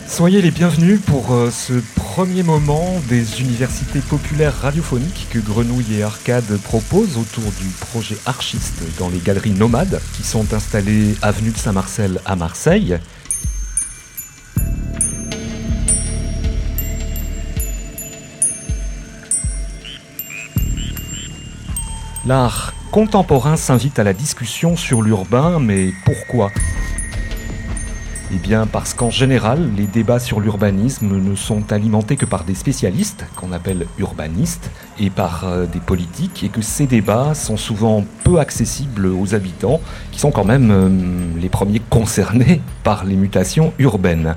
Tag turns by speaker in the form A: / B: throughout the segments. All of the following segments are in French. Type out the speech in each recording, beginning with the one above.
A: Soyez les bienvenus pour ce premier moment des universités populaires radiophoniques que Grenouille et Arcade proposent autour du projet Archiste dans les galeries nomades qui sont installées avenue de Saint-Marcel à Marseille. L'art contemporain s'invite à la discussion sur l'urbain, mais pourquoi ? Eh bien parce qu'en général, les débats sur l'urbanisme ne sont alimentés que par des spécialistes, qu'on appelle urbanistes, et par des politiques, et que ces débats sont souvent peu accessibles aux habitants, qui sont quand même les premiers concernés par les mutations urbaines.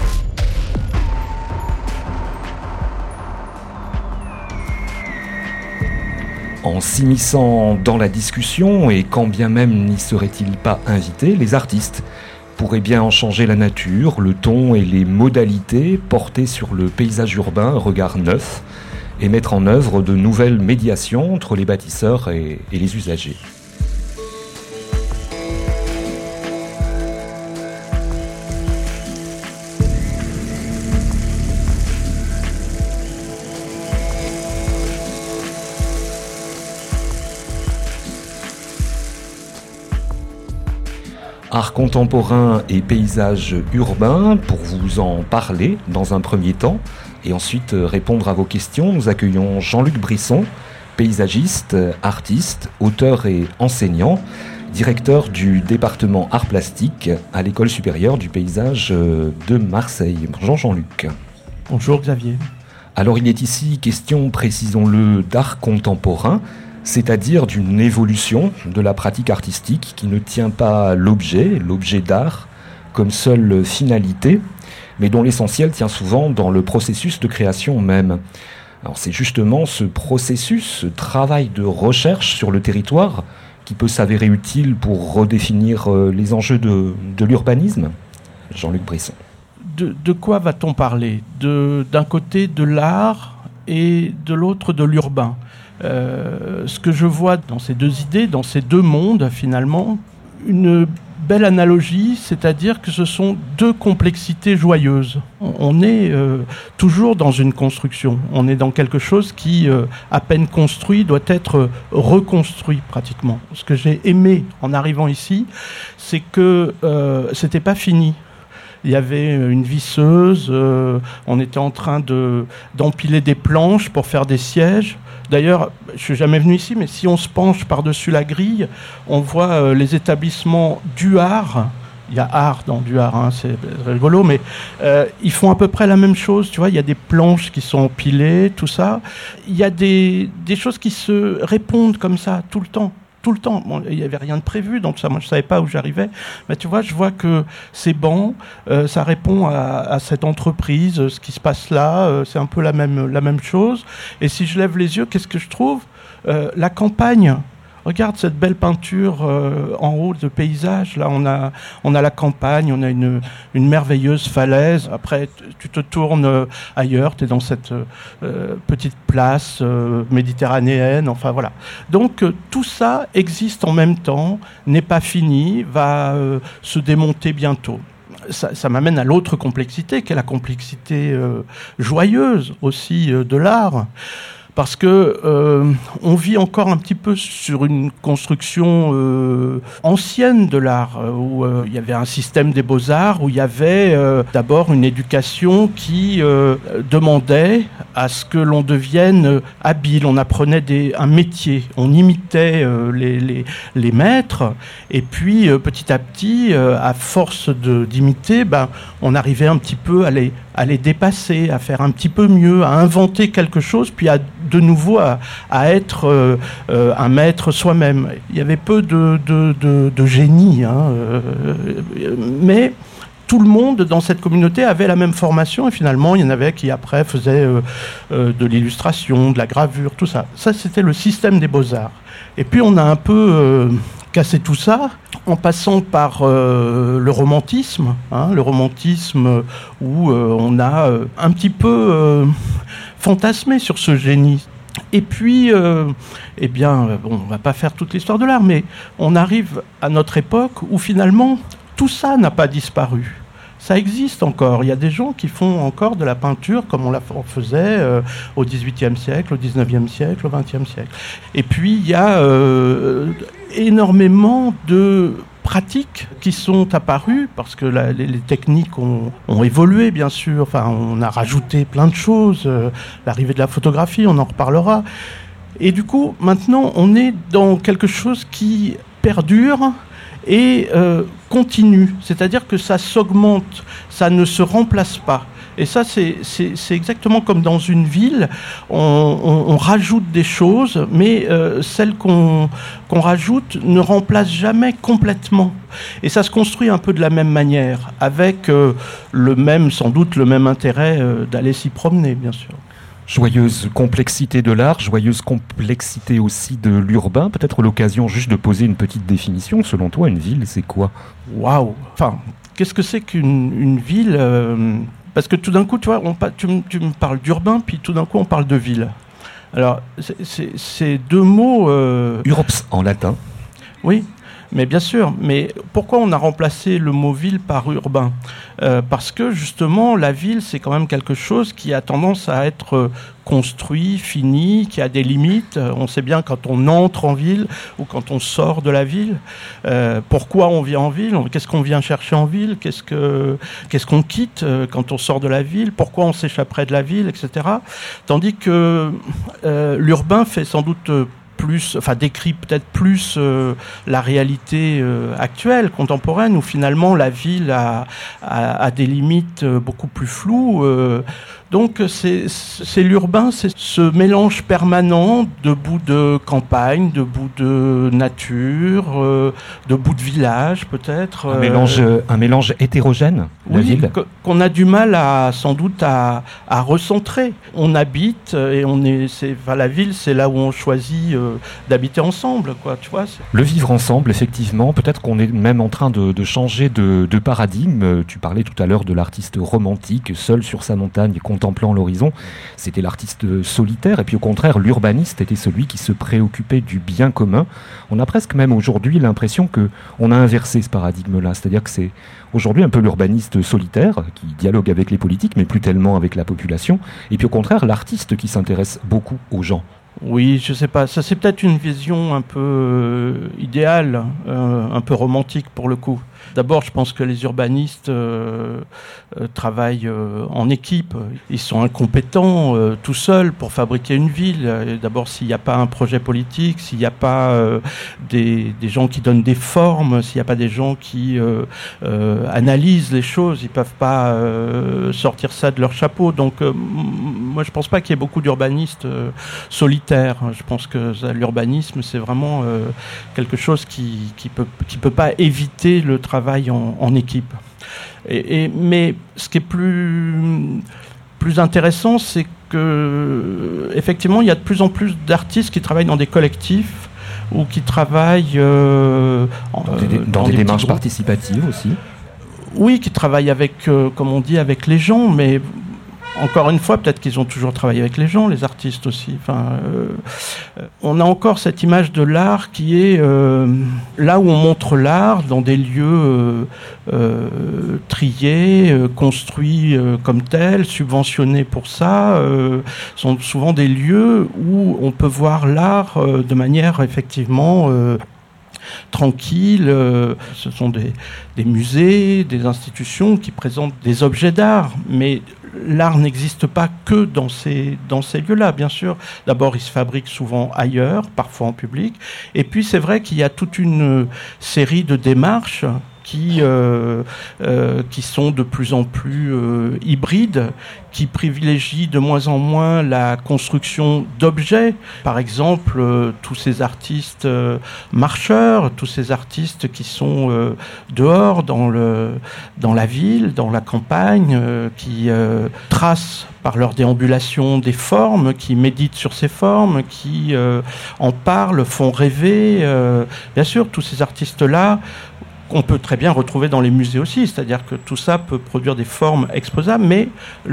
A: En s'immisçant dans la discussion, et quand bien même n'y seraient-ils pas invités, les artistes pourraient bien en changer la nature, le ton et les modalités, porter sur le paysage urbain un regard neuf et mettre en œuvre de nouvelles médiations entre les bâtisseurs et les usagers. Art contemporain et paysage urbain, pour vous en parler dans un premier temps et ensuite répondre à vos questions, nous accueillons Jean-Luc Brisson, paysagiste, artiste, auteur et enseignant, directeur du département art plastique à l'École supérieure du paysage de Marseille. Bonjour Jean-Luc.
B: Bonjour Xavier. Alors
A: il est ici question, précisons-le, d'art contemporain, c'est-à-dire d'une évolution de la pratique artistique qui ne tient pas l'objet d'art, comme seule finalité, mais dont l'essentiel tient souvent dans le processus de création même. Alors c'est justement ce processus, ce travail de recherche sur le territoire qui peut s'avérer utile pour redéfinir les enjeux de l'urbanisme. Jean-Luc Brisson.
B: De quoi va-t-on parler ? D'un côté de l'art et de l'autre de l'urbain. Ce que je vois dans ces deux idées, dans ces deux mondes finalement, une belle analogie, c'est-à-dire que ce sont deux complexités joyeuses. On est toujours dans une construction, on est dans quelque chose qui, à peine construit, doit être reconstruit pratiquement. Ce que j'ai aimé en arrivant ici, c'est que c'était pas fini. Il y avait une visseuse, on était en train d'empiler des planches pour faire des sièges. D'ailleurs, je ne suis jamais venu ici, mais si on se penche par-dessus la grille, on voit les établissements du art. Il y a art dans du art, hein, c'est rigolo, mais ils font à peu près la même chose. Tu vois, il y a des planches qui sont empilées, tout ça. Il y a des choses qui se répondent comme ça tout le temps. Tout le temps. Bon, il n'y avait rien de prévu, donc ça, moi, je ne savais pas où j'arrivais. Mais tu vois, je vois que ces bancs, ça répond à cette entreprise, ce qui se passe là, c'est un peu la même chose. Et si je lève les yeux, qu'est-ce que je trouve ? La campagne. Regarde cette belle peinture en haut de paysage. Là, on a la campagne, on a une merveilleuse falaise. Après, tu te tournes ailleurs, tu es dans cette petite place méditerranéenne. Enfin, voilà. Donc, tout ça existe en même temps, n'est pas fini, va se démonter bientôt. Ça m'amène à l'autre complexité, qui est la complexité joyeuse aussi de l'art. Parce que on vit encore un petit peu sur une construction ancienne de l'art, où il y avait un système des beaux-arts, où il y avait d'abord une éducation qui demandait à ce que l'on devienne habile. On apprenait un métier, on imitait les maîtres, et puis petit à petit, à force d'imiter, on arrivait un petit peu à les dépasser, à faire un petit peu mieux, à inventer quelque chose, puis de nouveau à être un maître soi-même. Il y avait peu de génie, hein, mais tout le monde dans cette communauté avait la même formation, et finalement il y en avait qui après faisaient de l'illustration, de la gravure, tout ça. Ça, c'était le système des beaux-arts. Et puis on a un peu cassé tout ça en passant par le romantisme, hein, le romantisme où on a un petit peu fantasmé sur ce génie. Et puis, on va pas faire toute l'histoire de l'art, mais on arrive à notre époque où finalement tout ça n'a pas disparu. ça existe encore. Il y a des gens qui font encore de la peinture comme on faisait au XVIIIe siècle, au XIXe siècle, au XXe siècle. Et puis, il y a énormément de pratiques qui sont apparues parce que les techniques ont évolué, bien sûr. Enfin, on a rajouté plein de choses. L'arrivée de la photographie, on en reparlera. Et du coup, maintenant, on est dans quelque chose qui perdure et continue. C'est-à-dire que ça s'augmente, ça ne se remplace pas. Et ça, c'est exactement comme dans une ville, on rajoute des choses, mais celles qu'on rajoute ne remplacent jamais complètement. Et ça se construit un peu de la même manière, avec sans doute le même intérêt d'aller s'y promener, bien sûr.
A: Joyeuse complexité de l'art, joyeuse complexité aussi de l'urbain. Peut-être l'occasion juste de poser une petite définition. Selon toi, une ville, c'est quoi ?
B: Waouh ! Enfin, qu'est-ce que c'est qu'une ville ? Parce que tout d'un coup, tu vois, tu me parles d'urbain, puis tout d'un coup, on parle de ville. Alors, c'est deux mots...
A: Urps en latin.
B: Oui, mais bien sûr. Mais pourquoi on a remplacé le mot ville par urbain ? Parce que justement, la ville, c'est quand même quelque chose qui a tendance à être construit, fini, qui a des limites. On sait bien quand on entre en ville ou quand on sort de la ville. Pourquoi on vient en ville ? Qu'est-ce qu'on vient chercher en ville ? Qu'est-ce qu'on quitte quand on sort de la ville ? Pourquoi on s'échapperait de la ville, etc. Tandis que l'urbain fait sans doute décrit peut-être plus la réalité actuelle, contemporaine, où finalement la ville a des limites beaucoup plus floues. Donc c'est l'urbain, c'est ce mélange permanent de bouts de campagne, de bouts de nature, de bouts de village peut-être.
A: Un mélange hétérogène, la ville.
B: Qu'on a du mal sans doute à recentrer. On habite et la ville, c'est là où on choisit d'habiter ensemble, quoi. Tu vois.
A: Le vivre ensemble, effectivement. Peut-être qu'on est même en train de changer de paradigme. Tu parlais tout à l'heure de l'artiste romantique, seul sur sa montagne, contemplant l'horizon. C'était l'artiste solitaire. Et puis au contraire, l'urbaniste était celui qui se préoccupait du bien commun. On a presque même aujourd'hui l'impression qu'on a inversé ce paradigme-là. C'est-à-dire que c'est aujourd'hui un peu l'urbaniste solitaire qui dialogue avec les politiques, mais plus tellement avec la population. Et puis au contraire, l'artiste qui s'intéresse beaucoup aux gens.
B: Oui, je sais pas. Ça, c'est peut-être une vision un peu idéale, un peu romantique pour le coup. D'abord, je pense que les urbanistes travaillent en équipe. Ils sont incompétents tout seuls pour fabriquer une ville. Et d'abord, s'il n'y a pas un projet politique, s'il n'y a pas des gens qui donnent des formes, s'il n'y a pas des gens qui analysent les choses, ils peuvent pas sortir ça de leur chapeau. Donc, moi, je pense pas qu'il y ait beaucoup d'urbanistes solitaires. Je pense que l'urbanisme, c'est vraiment quelque chose qui peut pas éviter le travail en équipe. Mais ce qui est plus intéressant, c'est que effectivement, il y a de plus en plus d'artistes qui travaillent dans des collectifs ou qui travaillent
A: dans des démarches participatives aussi.
B: Oui, qui travaillent avec, comme on dit, avec les gens, mais encore une fois, peut-être qu'ils ont toujours travaillé avec les gens, les artistes aussi. Enfin, on a encore cette image de l'art qui est là où on montre l'art dans des lieux triés, construits comme tels, subventionnés pour ça. Sont souvent des lieux où on peut voir l'art de manière effectivement tranquille. Ce sont des musées, des institutions qui présentent des objets d'art, mais l'art n'existe pas que dans ces lieux-là, bien sûr. D'abord, il se fabrique souvent ailleurs, parfois en public. Et puis, c'est vrai qu'il y a toute une série de démarches qui sont de plus en plus hybrides, qui privilégient de moins en moins la construction d'objets. Par exemple, tous ces artistes marcheurs, tous ces artistes qui sont dehors dans la ville, dans la campagne, qui tracent par leur déambulation des formes, qui méditent sur ces formes, qui en parlent, font rêver. Bien sûr, tous ces artistes-là, qu'on peut très bien retrouver dans les musées aussi, c'est-à-dire que tout ça peut produire des formes exposables, mais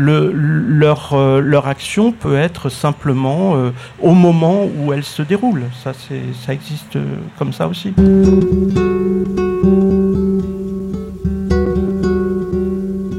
B: leur action peut être simplement au moment où elle se déroule. Ça existe comme ça aussi.
C: 1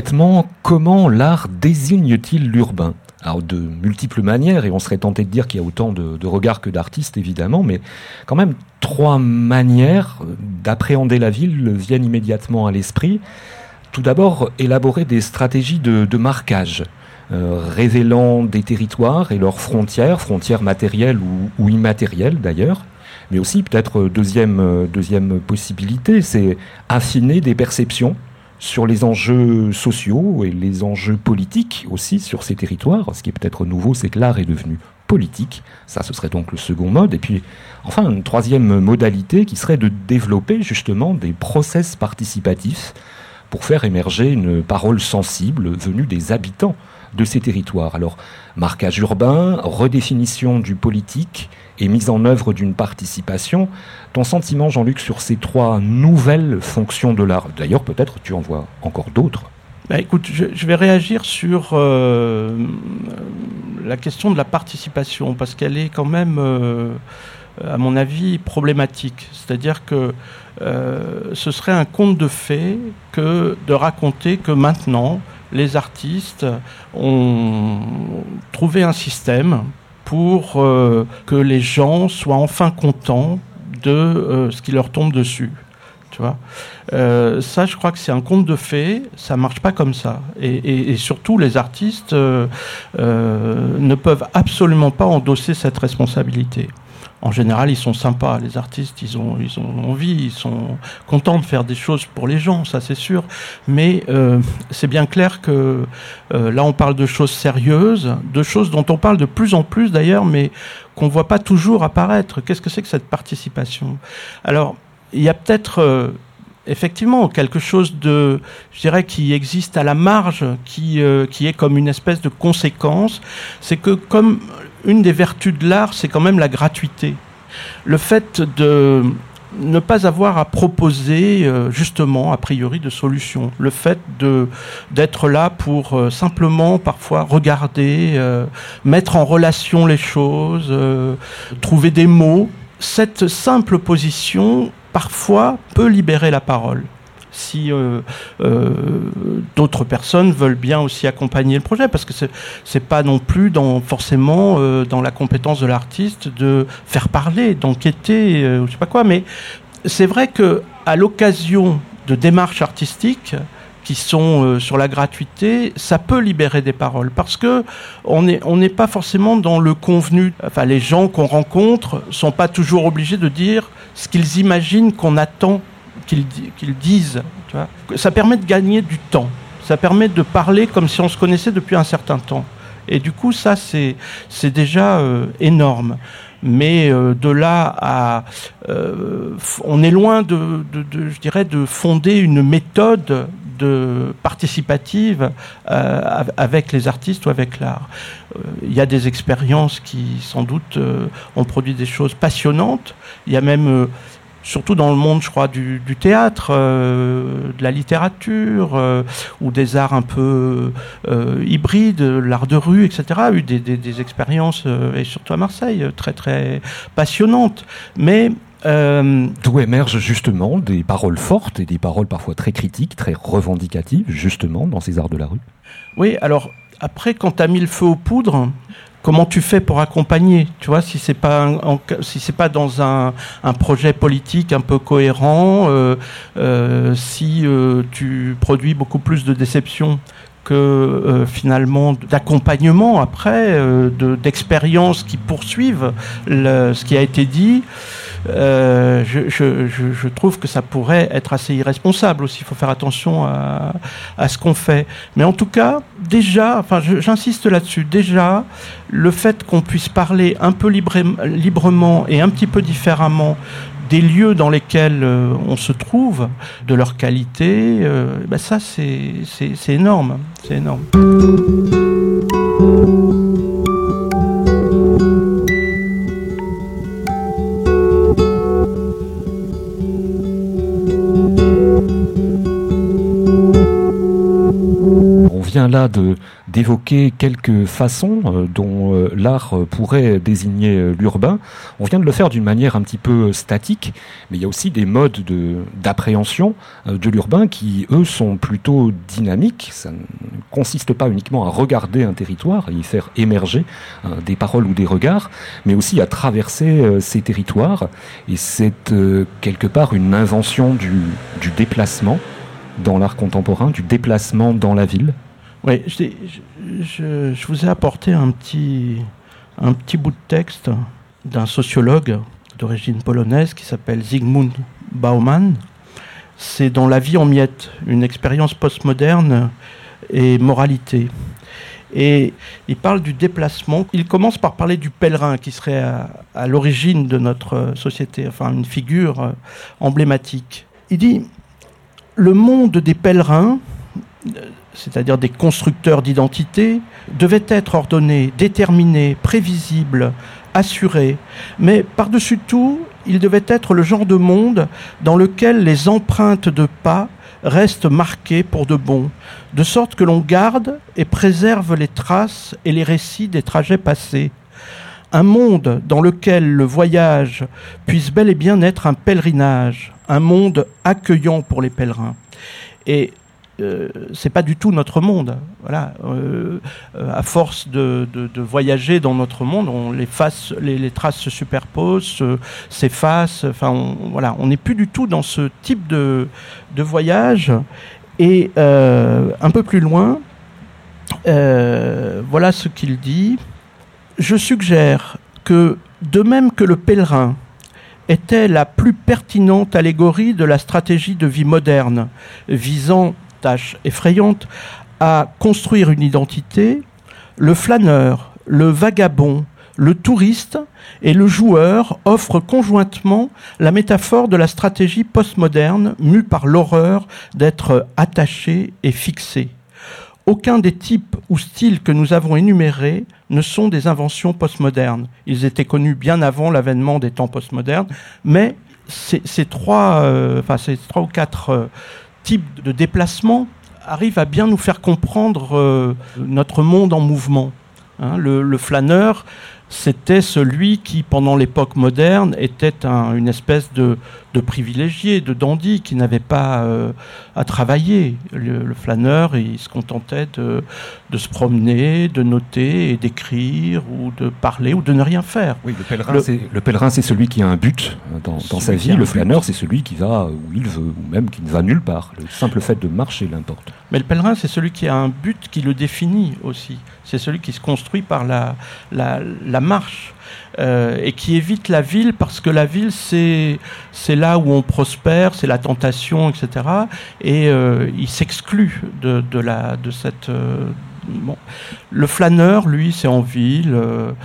A: concrètement, comment l'art désigne-t-il l'urbain ? Alors de multiples manières, et on serait tenté de dire qu'il y a autant de regards que d'artistes évidemment, mais quand même 3 manières d'appréhender la ville viennent immédiatement à l'esprit. Tout d'abord, élaborer des stratégies de marquage, révélant des territoires et leurs frontières matérielles ou immatérielles d'ailleurs. Mais aussi peut-être deuxième possibilité, c'est affiner des perceptions sur les enjeux sociaux et les enjeux politiques aussi sur ces territoires. Ce qui est peut-être nouveau, c'est que l'art est devenu politique. Ça, ce serait donc le second mode. Et puis, enfin, une troisième modalité qui serait de développer justement des process participatifs pour faire émerger une parole sensible venue des habitants de ces territoires. Alors, marquage urbain, redéfinition du politique et mise en œuvre d'une participation. Ton sentiment, Jean-Luc, sur ces 3 nouvelles fonctions de l'art ? D'ailleurs, peut-être tu en vois encore d'autres.
B: Écoute, je vais réagir sur la question de la participation, parce qu'elle est quand même, à mon avis, problématique. C'est-à-dire que ce serait un conte de fées que de raconter que maintenant, les artistes ont trouvé un système pour que les gens soient enfin contents de ce qui leur tombe dessus. Tu vois, ça, je crois que c'est un conte de fées. Ça marche pas comme ça. Et surtout, les artistes ne peuvent absolument pas endosser cette responsabilité. En général, ils sont sympas, les artistes, ils ont envie, ils sont contents de faire des choses pour les gens, ça c'est sûr. Mais c'est bien clair que là, on parle de choses sérieuses, de choses dont on parle de plus en plus d'ailleurs, mais qu'on voit pas toujours apparaître. Qu'est-ce que c'est que cette participation ? Alors, il y a peut-être effectivement quelque chose de, je dirais, qui existe à la marge, qui est comme une espèce de conséquence. C'est que comme une des vertus de l'art, c'est quand même la gratuité. Le fait de ne pas avoir à proposer, justement, a priori, de solutions. Le fait d'être là pour simplement, parfois, regarder, mettre en relation les choses, trouver des mots. Cette simple position, parfois, peut libérer la parole. Si d'autres personnes veulent bien aussi accompagner le projet, parce que c'est pas non plus forcément dans la compétence de l'artiste de faire parler, d'enquêter, je sais pas quoi, mais c'est vrai que à l'occasion de démarches artistiques qui sont sur la gratuité, ça peut libérer des paroles, parce que on n'est pas forcément dans le convenu. Enfin, les gens qu'on rencontre sont pas toujours obligés de dire ce qu'ils imaginent qu'on attend qu'ils disent. Tu vois. Ça permet de gagner du temps. Ça permet de parler comme si on se connaissait depuis un certain temps. Et du coup, ça, c'est déjà énorme. Mais de là à... on est loin je dirais, de fonder une méthode participative avec les artistes ou avec l'art. Il y a des expériences qui, sans doute, ont produit des choses passionnantes. Il y a même... surtout dans le monde, je crois, du théâtre, de la littérature, ou des arts un peu hybrides, l'art de rue, etc., a eu des expériences, et surtout à Marseille, très, très passionnantes. Mais...
A: d'où émergent justement des paroles fortes et des paroles parfois très critiques, très revendicatives, justement, dans ces arts de la rue.
B: Oui, alors, après, quand tu as mis le feu aux poudres... Comment tu fais pour accompagner ? Tu vois, si c'est pas dans un projet politique un peu cohérent, si tu produis beaucoup plus de déception que finalement d'accompagnement après, d'expériences qui poursuivent ce qui a été dit. Je trouve que ça pourrait être assez irresponsable aussi. Il faut faire attention à ce qu'on fait. Mais en tout cas, déjà, enfin, j'insiste là-dessus, déjà, le fait qu'on puisse parler un peu librement et un petit peu différemment des lieux dans lesquels on se trouve, de leur qualité, ça, c'est énorme. C'est énorme.
A: là d'évoquer quelques façons dont l'art pourrait désigner l'urbain. On vient de le faire d'une manière un petit peu statique, mais il y a aussi des modes d'appréhension de l'urbain qui, eux, sont plutôt dynamiques. Ça ne consiste pas uniquement à regarder un territoire et y faire émerger des paroles ou des regards, mais aussi à traverser ces territoires. Et c'est quelque part une invention du déplacement dans l'art contemporain, du déplacement dans la ville.
B: Oui, je vous ai apporté un petit bout de texte d'un sociologue d'origine polonaise qui s'appelle Zygmunt Bauman. C'est dans La vie en miettes, une expérience postmoderne et moralité. Et il parle du déplacement. Il commence par parler du pèlerin qui serait à l'origine de notre société, enfin une figure emblématique. Il dit « Le monde des pèlerins, c'est-à-dire des constructeurs d'identité, devait être ordonné, déterminé, prévisible, assuré. Mais par-dessus tout, il devait être le genre de monde dans lequel les empreintes de pas restent marquées pour de bon, de sorte que l'on garde et préserve les traces et les récits des trajets passés. Un monde dans lequel le voyage puisse bel et bien être un pèlerinage, un monde accueillant pour les pèlerins. » Et c'est pas du tout notre monde. Voilà. À force de voyager dans notre monde, les traces se superposent, s'effacent. Enfin, voilà, on n'est plus du tout dans ce type de voyage. Et un peu plus loin, voilà ce qu'il dit. Je suggère que, de même que le pèlerin était la plus pertinente allégorie de la stratégie de vie moderne, visant, tâche effrayante, à construire une identité, le flâneur, le vagabond, le touriste et le joueur offrent conjointement la métaphore de la stratégie postmoderne mue par l'horreur d'être attaché et fixé. Aucun des types ou styles que nous avons énumérés ne sont des inventions postmodernes. Ils étaient connus bien avant l'avènement des temps postmodernes, mais ces trois ou quatre types de déplacements arrivent à bien nous faire comprendre notre monde en mouvement. Le flâneur, c'était celui qui, pendant l'époque moderne, était une espèce de privilégié, de dandy, qui n'avait pas à travailler. Le flâneur, il se contentait de se promener, de noter et d'écrire, ou de parler, ou de ne rien faire.
A: Oui, le pèlerin, c'est celui qui a un but dans sa vie. Le flâneur, c'est celui qui va où il veut, ou même qui ne va nulle part. Le simple fait de marcher l'importe. Mais
B: le pèlerin, c'est celui qui a un but qui le définit aussi. C'est celui qui se construit par la marche et qui évite la ville, parce que la ville, c'est là où on prospère, c'est la tentation, etc. Et il s'exclut de cette... Bon. Le flâneur, lui, c'est en ville,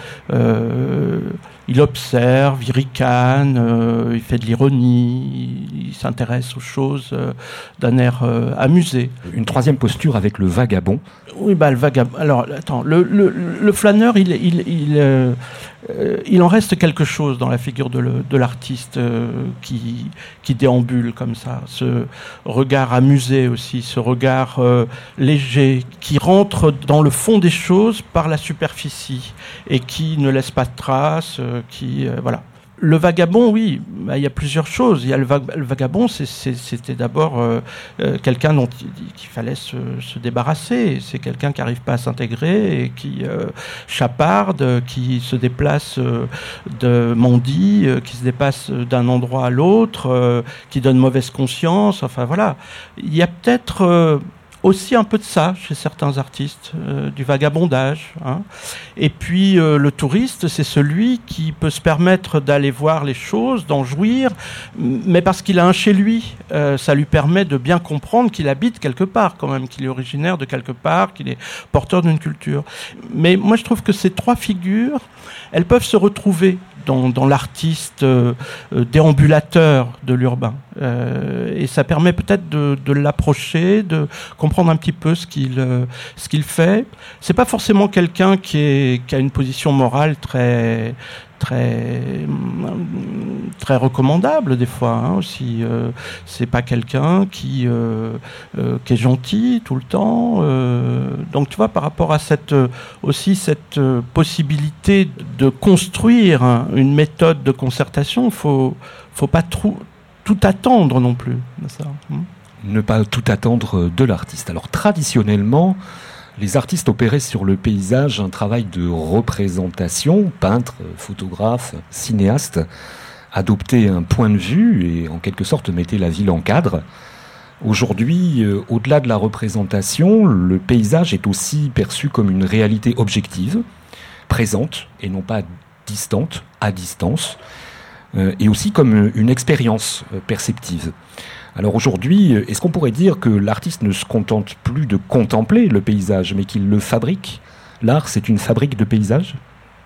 B: il observe, il ricane, il fait de l'ironie, il s'intéresse aux choses d'un air amusé.
A: Une troisième posture avec le vagabond.
B: Oui, le vagabond. Alors, attends, le flâneur, il en reste quelque chose dans la figure de l'artiste qui déambule comme ça. Ce regard amusé aussi, ce regard léger, qui rentre dans le fond des choses par la superficie et qui ne laisse pas de traces, voilà. Le vagabond, oui, il y a plusieurs choses. Il y a le vagabond, c'était d'abord quelqu'un dont il fallait se débarrasser. C'est quelqu'un qui n'arrive pas à s'intégrer et qui chaparde, qui se déplace de mendie, qui se déplace d'un endroit à l'autre, qui donne mauvaise conscience. Enfin voilà, il y a peut-être aussi un peu de ça chez certains artistes, du vagabondage. Et puis le touriste, c'est celui qui peut se permettre d'aller voir les choses, d'en jouir, mais parce qu'il a un chez lui. Ça lui permet de bien comprendre qu'il habite quelque part quand même, qu'il est originaire de quelque part, qu'il est porteur d'une culture. Mais moi je trouve que ces trois figures, elles peuvent se retrouver dans l'artiste déambulateur de l'urbain. Et ça permet peut-être de l'approcher, de comprendre un petit peu ce qu'il fait. C'est pas forcément quelqu'un qui a une position morale très recommandable des fois aussi. C'est pas quelqu'un qui est gentil tout le temps. Donc tu vois, par rapport à cette possibilité de construire une méthode de concertation, faut pas tout attendre non plus. Ça.
A: Ne pas tout attendre de l'artiste. Alors traditionnellement, les artistes opéraient sur le paysage un travail de représentation, peintres, photographes, cinéastes, adoptaient un point de vue et en quelque sorte mettaient la ville en cadre. Aujourd'hui, au-delà de la représentation, le paysage est aussi perçu comme une réalité objective, présente et non pas distante, à distance, et aussi comme une expérience perceptive. Alors aujourd'hui, est-ce qu'on pourrait dire que l'artiste ne se contente plus de contempler le paysage, mais qu'il le fabrique ? L'art, c'est une fabrique de paysage ? Jean-Luc ?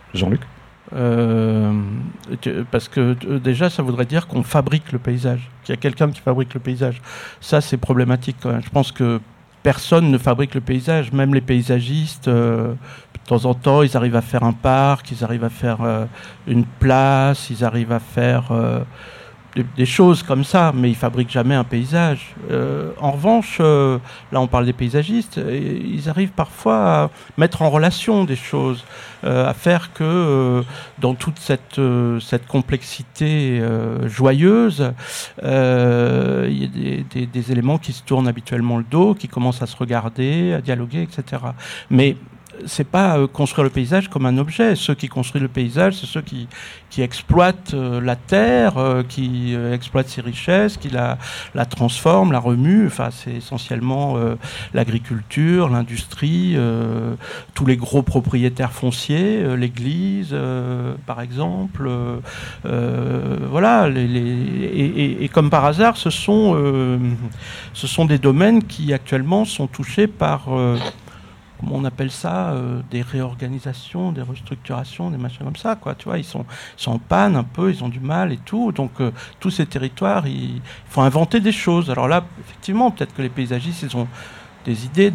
B: Parce que déjà, ça voudrait dire qu'on fabrique le paysage, qu'il y a quelqu'un qui fabrique le paysage. Ça, c'est problématique quand même. Je pense que personne ne fabrique le paysage, même les paysagistes. De temps en temps, ils arrivent à faire un parc, ils arrivent à faire une place, ils arrivent à faire des choses comme ça, mais ils fabriquent jamais un paysage. En revanche, là on parle des paysagistes, ils arrivent parfois à mettre en relation des choses, à faire que dans toute cette complexité joyeuse, il y a des éléments qui se tournent habituellement le dos, qui commencent à se regarder, à dialoguer, etc. Mais c'est pas construire le paysage comme un objet. Ceux qui construisent le paysage, c'est ceux qui exploitent la terre, qui exploitent ses richesses, qui la transforment, la remuent. Enfin, c'est essentiellement l'agriculture, l'industrie, tous les gros propriétaires fonciers, l'Église, par exemple. Voilà. Et comme par hasard, ce sont des domaines qui actuellement sont touchés par comment on appelle ça, des réorganisations, des restructurations, des machins comme ça, quoi. Tu vois, ils sont en panne un peu, ils ont du mal et tout. Donc, tous ces territoires, il faut inventer des choses. Alors là, effectivement, peut-être que les paysagistes, ils ont des idées,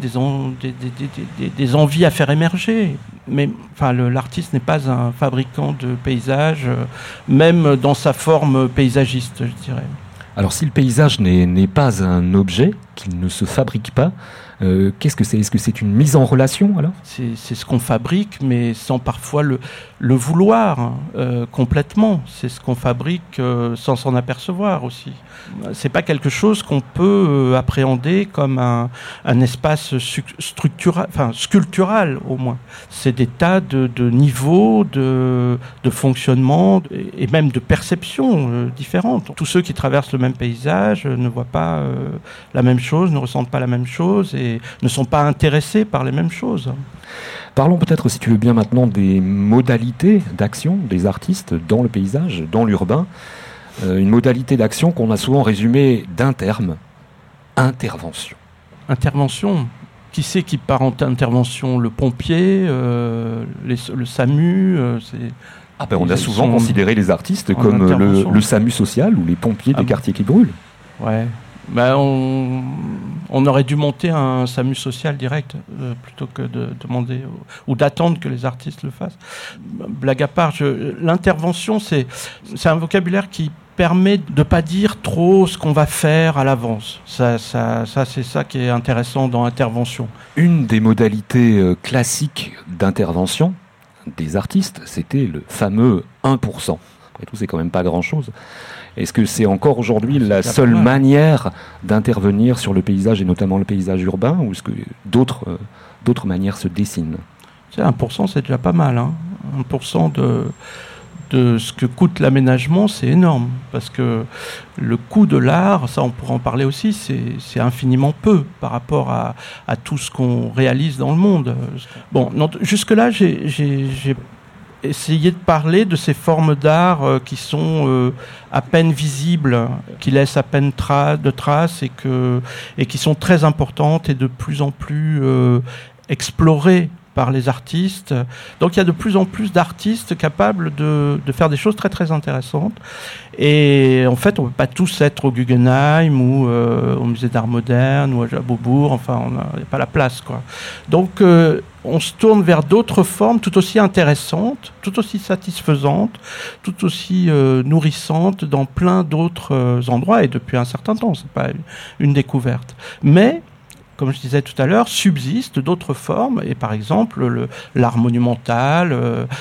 B: des envies à faire émerger. Mais enfin, l'artiste n'est pas un fabricant de paysages, même dans sa forme paysagiste, je dirais.
A: Alors, si le paysage n'est pas un objet, qu'il ne se fabrique pas, qu'est-ce que c'est ? Est-ce que c'est une mise en relation alors ?
B: C'est ce qu'on fabrique, mais sans parfois le vouloir complètement. C'est ce qu'on fabrique sans s'en apercevoir aussi. C'est pas quelque chose qu'on peut appréhender comme un espace structural, enfin sculptural au moins. C'est des tas de niveaux de fonctionnement et même de perceptions différentes. Tous ceux qui traversent le même paysage ne voient pas la même chose, ne ressentent pas la même chose et ne sont pas intéressés par les mêmes choses.
A: Parlons peut-être, si tu veux bien maintenant, des modalités d'action des artistes dans le paysage, dans l'urbain. Une modalité d'action qu'on a souvent résumée d'un terme, intervention.
B: Intervention ? Qui c'est qui part en intervention ? Le pompier, le SAMU
A: on a souvent considéré les artistes comme le SAMU social ou les pompiers des quartiers qui brûlent.
B: Ouais. On aurait dû monter un SAMU social direct plutôt que de demander ou d'attendre que les artistes le fassent. Blague à part, l'intervention, c'est un vocabulaire qui permet de ne pas dire trop ce qu'on va faire à l'avance. Ça, c'est ça qui est intéressant dans l'intervention.
A: Une des modalités classiques d'intervention des artistes, c'était le fameux 1%. Après tout, c'est quand même pas grand-chose. Est-ce que c'est encore aujourd'hui la seule manière d'intervenir sur le paysage, et notamment le paysage urbain, ou est-ce que d'autres manières se dessinent ?
B: 1%, c'est déjà pas mal. 1% de ce que coûte l'aménagement, c'est énorme. Parce que le coût de l'art, ça on pourra en parler aussi, c'est infiniment peu par rapport à tout ce qu'on réalise dans le monde. Bon, jusque-là, j'ai essayer de parler de ces formes d'art qui sont à peine visibles, qui laissent à peine de traces et qui sont très importantes et de plus en plus explorées par les artistes. Donc il y a de plus en plus d'artistes capables de faire des choses très très intéressantes. Et en fait, on ne peut pas tous être au Guggenheim ou au Musée d'Art Moderne ou à Beaubourg. Enfin, il n'y a pas la place, quoi. Donc on se tourne vers d'autres formes tout aussi intéressantes, tout aussi satisfaisantes, tout aussi nourrissantes dans plein d'autres endroits et depuis un certain temps. C'est pas une découverte. Mais comme je disais tout à l'heure, subsistent d'autres formes, et par exemple l'art monumental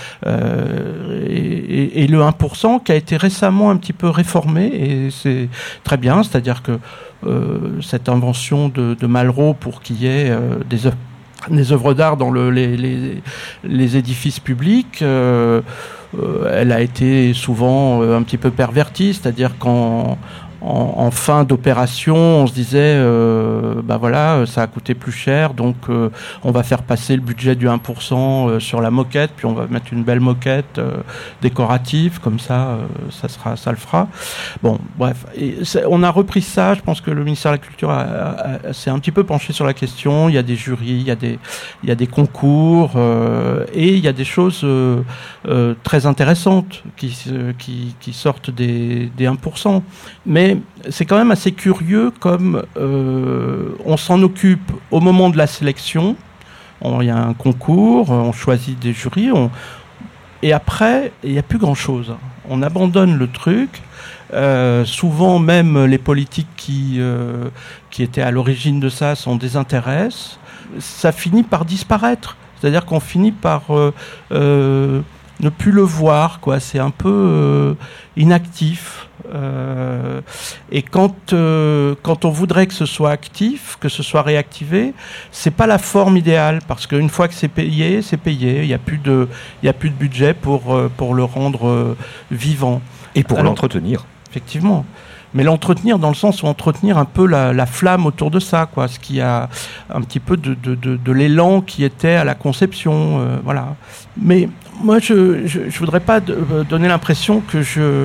B: et le 1% qui a été récemment un petit peu réformé, et c'est très bien, c'est-à-dire que cette invention de Malraux pour qu'il y ait des œuvres d'art dans les édifices publics, elle a été souvent un petit peu pervertie, c'est-à-dire en fin d'opération, on se disait, voilà, ça a coûté plus cher, donc on va faire passer le budget du 1% sur la moquette, puis on va mettre une belle moquette décorative, comme ça, ça le fera. Bon, bref, on a repris ça. Je pense que le ministère de la Culture s'est un petit peu penché sur la question. Il y a des jurys, il y a des concours, et il y a des choses très intéressantes qui sortent des 1%. Mais c'est quand même assez curieux comme on s'en occupe au moment de la sélection. Il y a un concours, on choisit des jurys, et après, il n'y a plus grand-chose. On abandonne le truc. Souvent, même les politiques qui étaient à l'origine de ça s'en désintéressent. Ça finit par disparaître. C'est-à-dire qu'on finit par ne plus le voir, quoi. C'est un peu inactif. Et quand on voudrait que ce soit actif, que ce soit réactivé, c'est pas la forme idéale, parce qu'une fois que c'est payé, c'est payé. Il y a plus de budget pour le rendre vivant
A: et pour l'entretenir.
B: Effectivement. Mais l'entretenir dans le sens où entretenir un peu la flamme autour de ça, quoi. Ce qui a un petit peu de l'élan qui était à la conception, voilà. Mais moi, je voudrais pas donner l'impression que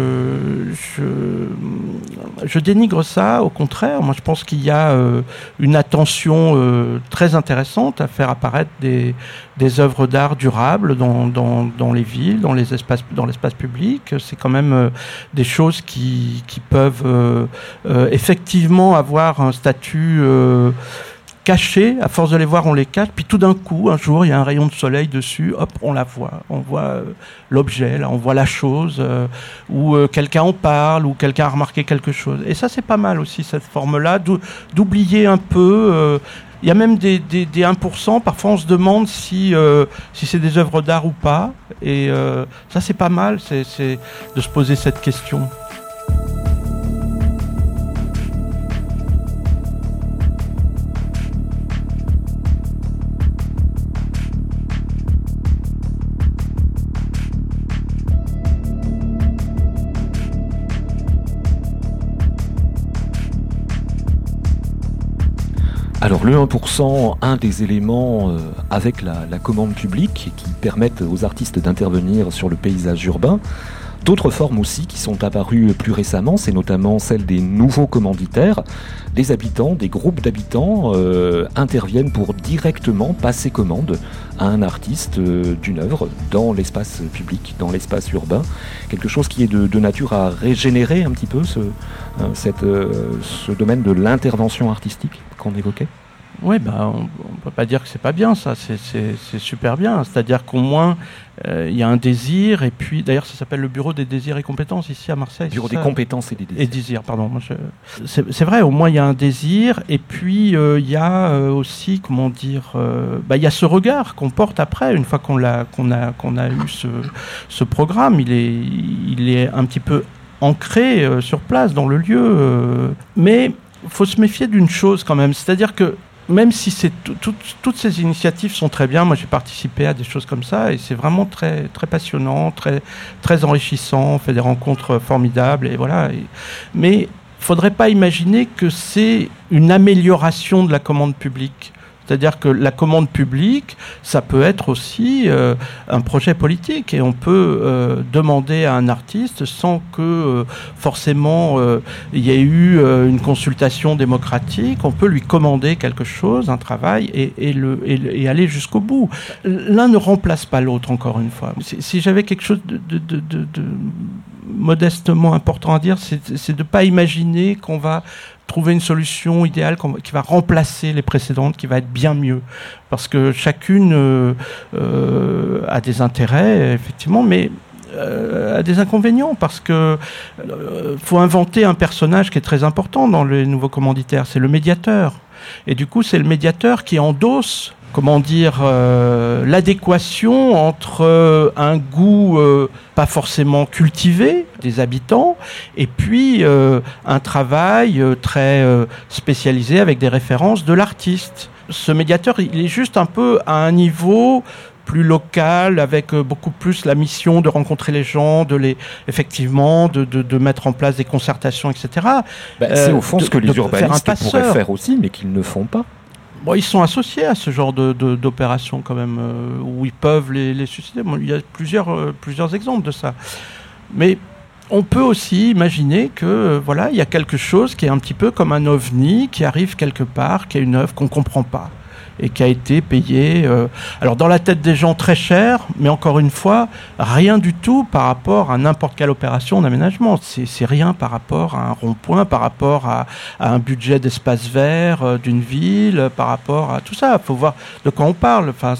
B: je dénigre ça. Au contraire, moi, je pense qu'il y a une attention très intéressante à faire apparaître des œuvres d'art durables dans les villes, dans l'espace public. C'est quand même des choses qui peuvent effectivement avoir un statut caché. À force de les voir, on les cache, puis tout d'un coup, un jour, il y a un rayon de soleil dessus, hop, on la voit. On voit l'objet, là, on voit la chose, ou quelqu'un en parle, ou quelqu'un a remarqué quelque chose. Et ça, c'est pas mal aussi, cette forme-là, d'oublier un peu. Il y a même des 1%, parfois on se demande si c'est des œuvres d'art ou pas. Et ça, c'est pas mal, c'est de se poser cette question.
A: Alors le 1%, un des éléments avec la commande publique qui permettent aux artistes d'intervenir sur le paysage urbain. D'autres formes aussi qui sont apparues plus récemment, c'est notamment celle des nouveaux commanditaires. Des habitants, des groupes d'habitants interviennent pour directement passer commande à un artiste d'une œuvre dans l'espace public, dans l'espace urbain. Quelque chose qui est de nature à régénérer un petit peu ce domaine de l'intervention artistique qu'on évoquait.
B: Oui, on peut pas dire que c'est pas bien, ça, c'est super bien. C'est-à-dire qu'au moins, il y a un désir, et puis, d'ailleurs, ça s'appelle le Bureau des désirs et compétences, ici à Marseille.
A: Bureau des compétences et des désirs.
B: Et désirs, pardon. C'est vrai, au moins, il y a un désir, et puis, il y a aussi, comment dire, il y a ce regard qu'on porte après, une fois qu'on a eu ce programme. Il est un petit peu ancré sur place, dans le lieu. Mais il faut se méfier d'une chose, quand même. C'est-à-dire que même si toutes ces initiatives sont très bien, moi j'ai participé à des choses comme ça et c'est vraiment très, très passionnant, très, très enrichissant, on fait des rencontres formidables et voilà. Mais il ne faudrait pas imaginer que c'est une amélioration de la commande publique. C'est-à-dire que la commande publique, ça peut être aussi un projet politique, et on peut demander à un artiste sans que forcément il y ait eu une consultation démocratique. On peut lui commander quelque chose, un travail, et aller jusqu'au bout. L'un ne remplace pas l'autre, encore une fois. Si j'avais quelque chose de modestement important à dire, c'est de ne pas imaginer qu'on va trouver une solution idéale qui va remplacer les précédentes, qui va être bien mieux. Parce que chacune a des intérêts, effectivement, mais a des inconvénients, parce que faut inventer un personnage qui est très important dans les nouveaux commanditaires, c'est le médiateur. Et du coup, c'est le médiateur qui endosse, l'adéquation entre un goût pas forcément cultivé des habitants et puis un travail très spécialisé avec des références de l'artiste. Ce médiateur, il est juste un peu à un niveau plus local, avec beaucoup plus la mission de rencontrer les gens, de mettre en place des concertations, etc.
A: C'est au fond ce que les urbanistes pourraient faire aussi, mais qu'ils ne font pas.
B: Bon, ils sont associés à ce genre d'opérations quand même, où ils peuvent les susciter. Bon, il y a plusieurs exemples de ça. Mais on peut aussi imaginer que il y a quelque chose qui est un petit peu comme un ovni qui arrive quelque part, qui est une œuvre qu'on comprend pas et qui a été payée, alors dans la tête des gens très cher, mais encore une fois, rien du tout par rapport à n'importe quelle opération d'aménagement. C'est rien par rapport à un rond-point, par rapport à un budget d'espace vert d'une ville, par rapport à tout ça. Il faut voir de quoi on parle. Enfin,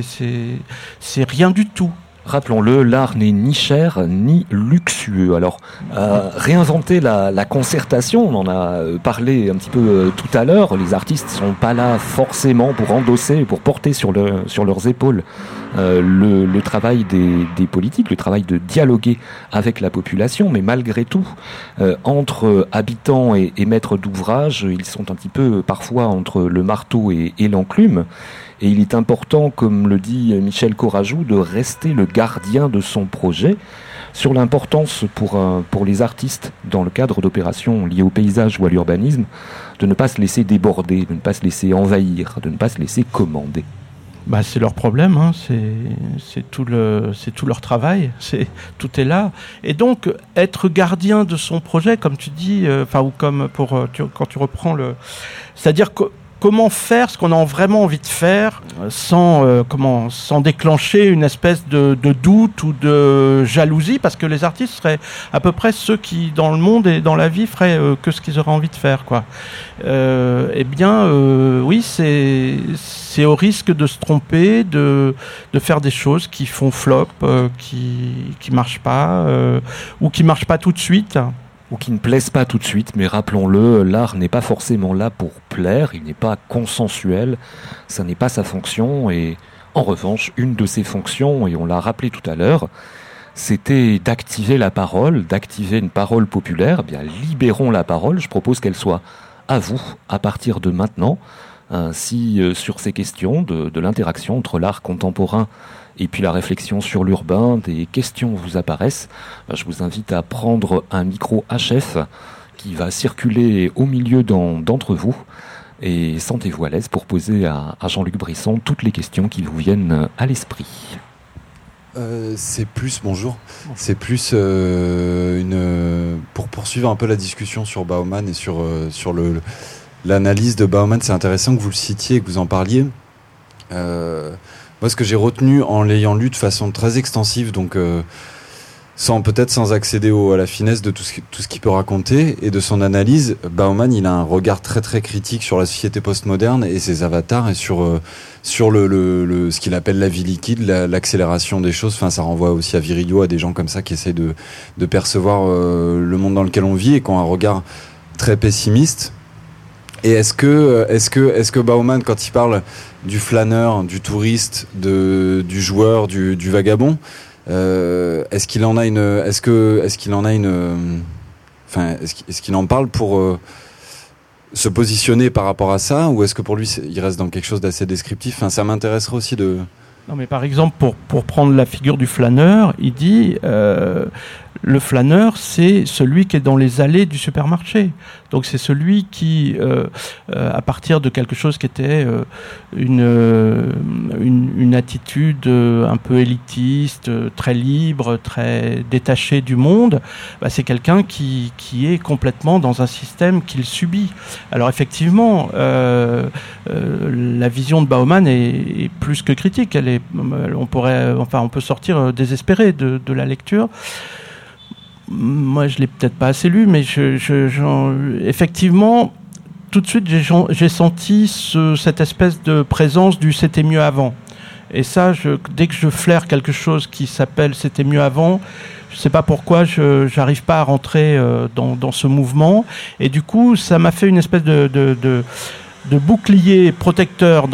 B: c'est rien du tout.
A: Rappelons-le, l'art n'est ni cher ni luxueux. Alors, réinventer la concertation, on en a parlé un petit peu tout à l'heure. Les artistes sont pas là forcément pour endosser, pour porter sur leurs épaules le travail des politiques, le travail de dialoguer avec la population. Mais malgré tout, entre habitants et maîtres d'ouvrage, ils sont un petit peu parfois entre le marteau et l'enclume. Et il est important, comme le dit Michel Corajou, de rester le gardien de son projet, sur l'importance pour les artistes, dans le cadre d'opérations liées au paysage ou à l'urbanisme, de ne pas se laisser déborder, de ne pas se laisser envahir, de ne pas se laisser commander.
B: C'est leur problème, hein. C'est tout leur travail, tout est là. Et donc, être gardien de son projet, comme tu dis, ou comme quand tu reprends c'est-à-dire que comment faire ce qu'on a vraiment envie de faire sans déclencher une espèce de doute ou de jalousie, parce que les artistes seraient à peu près ceux qui, dans le monde et dans la vie, feraient que ce qu'ils auraient envie de faire, quoi. Oui, c'est au risque de se tromper, de faire des choses qui font flop, qui marchent pas, ou qui marchent pas tout de suite.
A: Ou qui ne plaisent pas tout de suite, mais rappelons-le, l'art n'est pas forcément là pour plaire, il n'est pas consensuel, ça n'est pas sa fonction, et en revanche, une de ses fonctions, et on l'a rappelé tout à l'heure, c'était d'activer la parole, d'activer une parole populaire. Eh bien, libérons la parole, je propose qu'elle soit à vous, à partir de maintenant, si sur ces questions de l'interaction entre l'art contemporain et puis la réflexion sur l'urbain, des questions vous apparaissent, je vous invite à prendre un micro HF qui va circuler au milieu d'entre vous, et sentez-vous à l'aise pour poser à Jean-Luc Brisson toutes les questions qui vous viennent à l'esprit.
C: Bonjour. C'est plus pour poursuivre un peu la discussion sur Bauman et sur l'analyse de Bauman. C'est intéressant que vous le citiez et que vous en parliez. Moi, ce que j'ai retenu en l'ayant lu de façon très extensive, donc sans accéder à la finesse de tout ce qu'il peut raconter et de son analyse, Bauman, il a un regard très très critique sur la société postmoderne et ses avatars, et sur ce qu'il appelle la vie liquide, l'accélération des choses. Enfin, ça renvoie aussi à Virilio, à des gens comme ça qui essayent de percevoir le monde dans lequel on vit et qui ont un regard très pessimiste. Et est-ce que Bauman, quand il parle du flâneur, du touriste, du joueur, du vagabond, est-ce qu'il en parle pour se positionner par rapport à ça, ou est-ce que pour lui il reste dans quelque chose d'assez descriptif? Enfin, ça m'intéresserait aussi de...
B: Non, mais par exemple, pour prendre la figure du flâneur, il dit Le flâneur, c'est celui qui est dans les allées du supermarché. Donc c'est celui qui, à partir de quelque chose qui était une attitude un peu élitiste, très libre, très détachée du monde, c'est quelqu'un qui est complètement dans un système qu'il subit. Alors effectivement, la vision de Bauman est plus que critique. On peut sortir désespéré de la lecture. Moi, je l'ai peut-être pas assez lu, mais effectivement, tout de suite, j'ai senti cette espèce de présence du « c'était mieux avant ». Et ça, dès que je flaire quelque chose qui s'appelle « c'était mieux avant », je sais pas pourquoi, j'arrive pas à rentrer dans ce mouvement. Et du coup, ça m'a fait une espèce de bouclier protecteur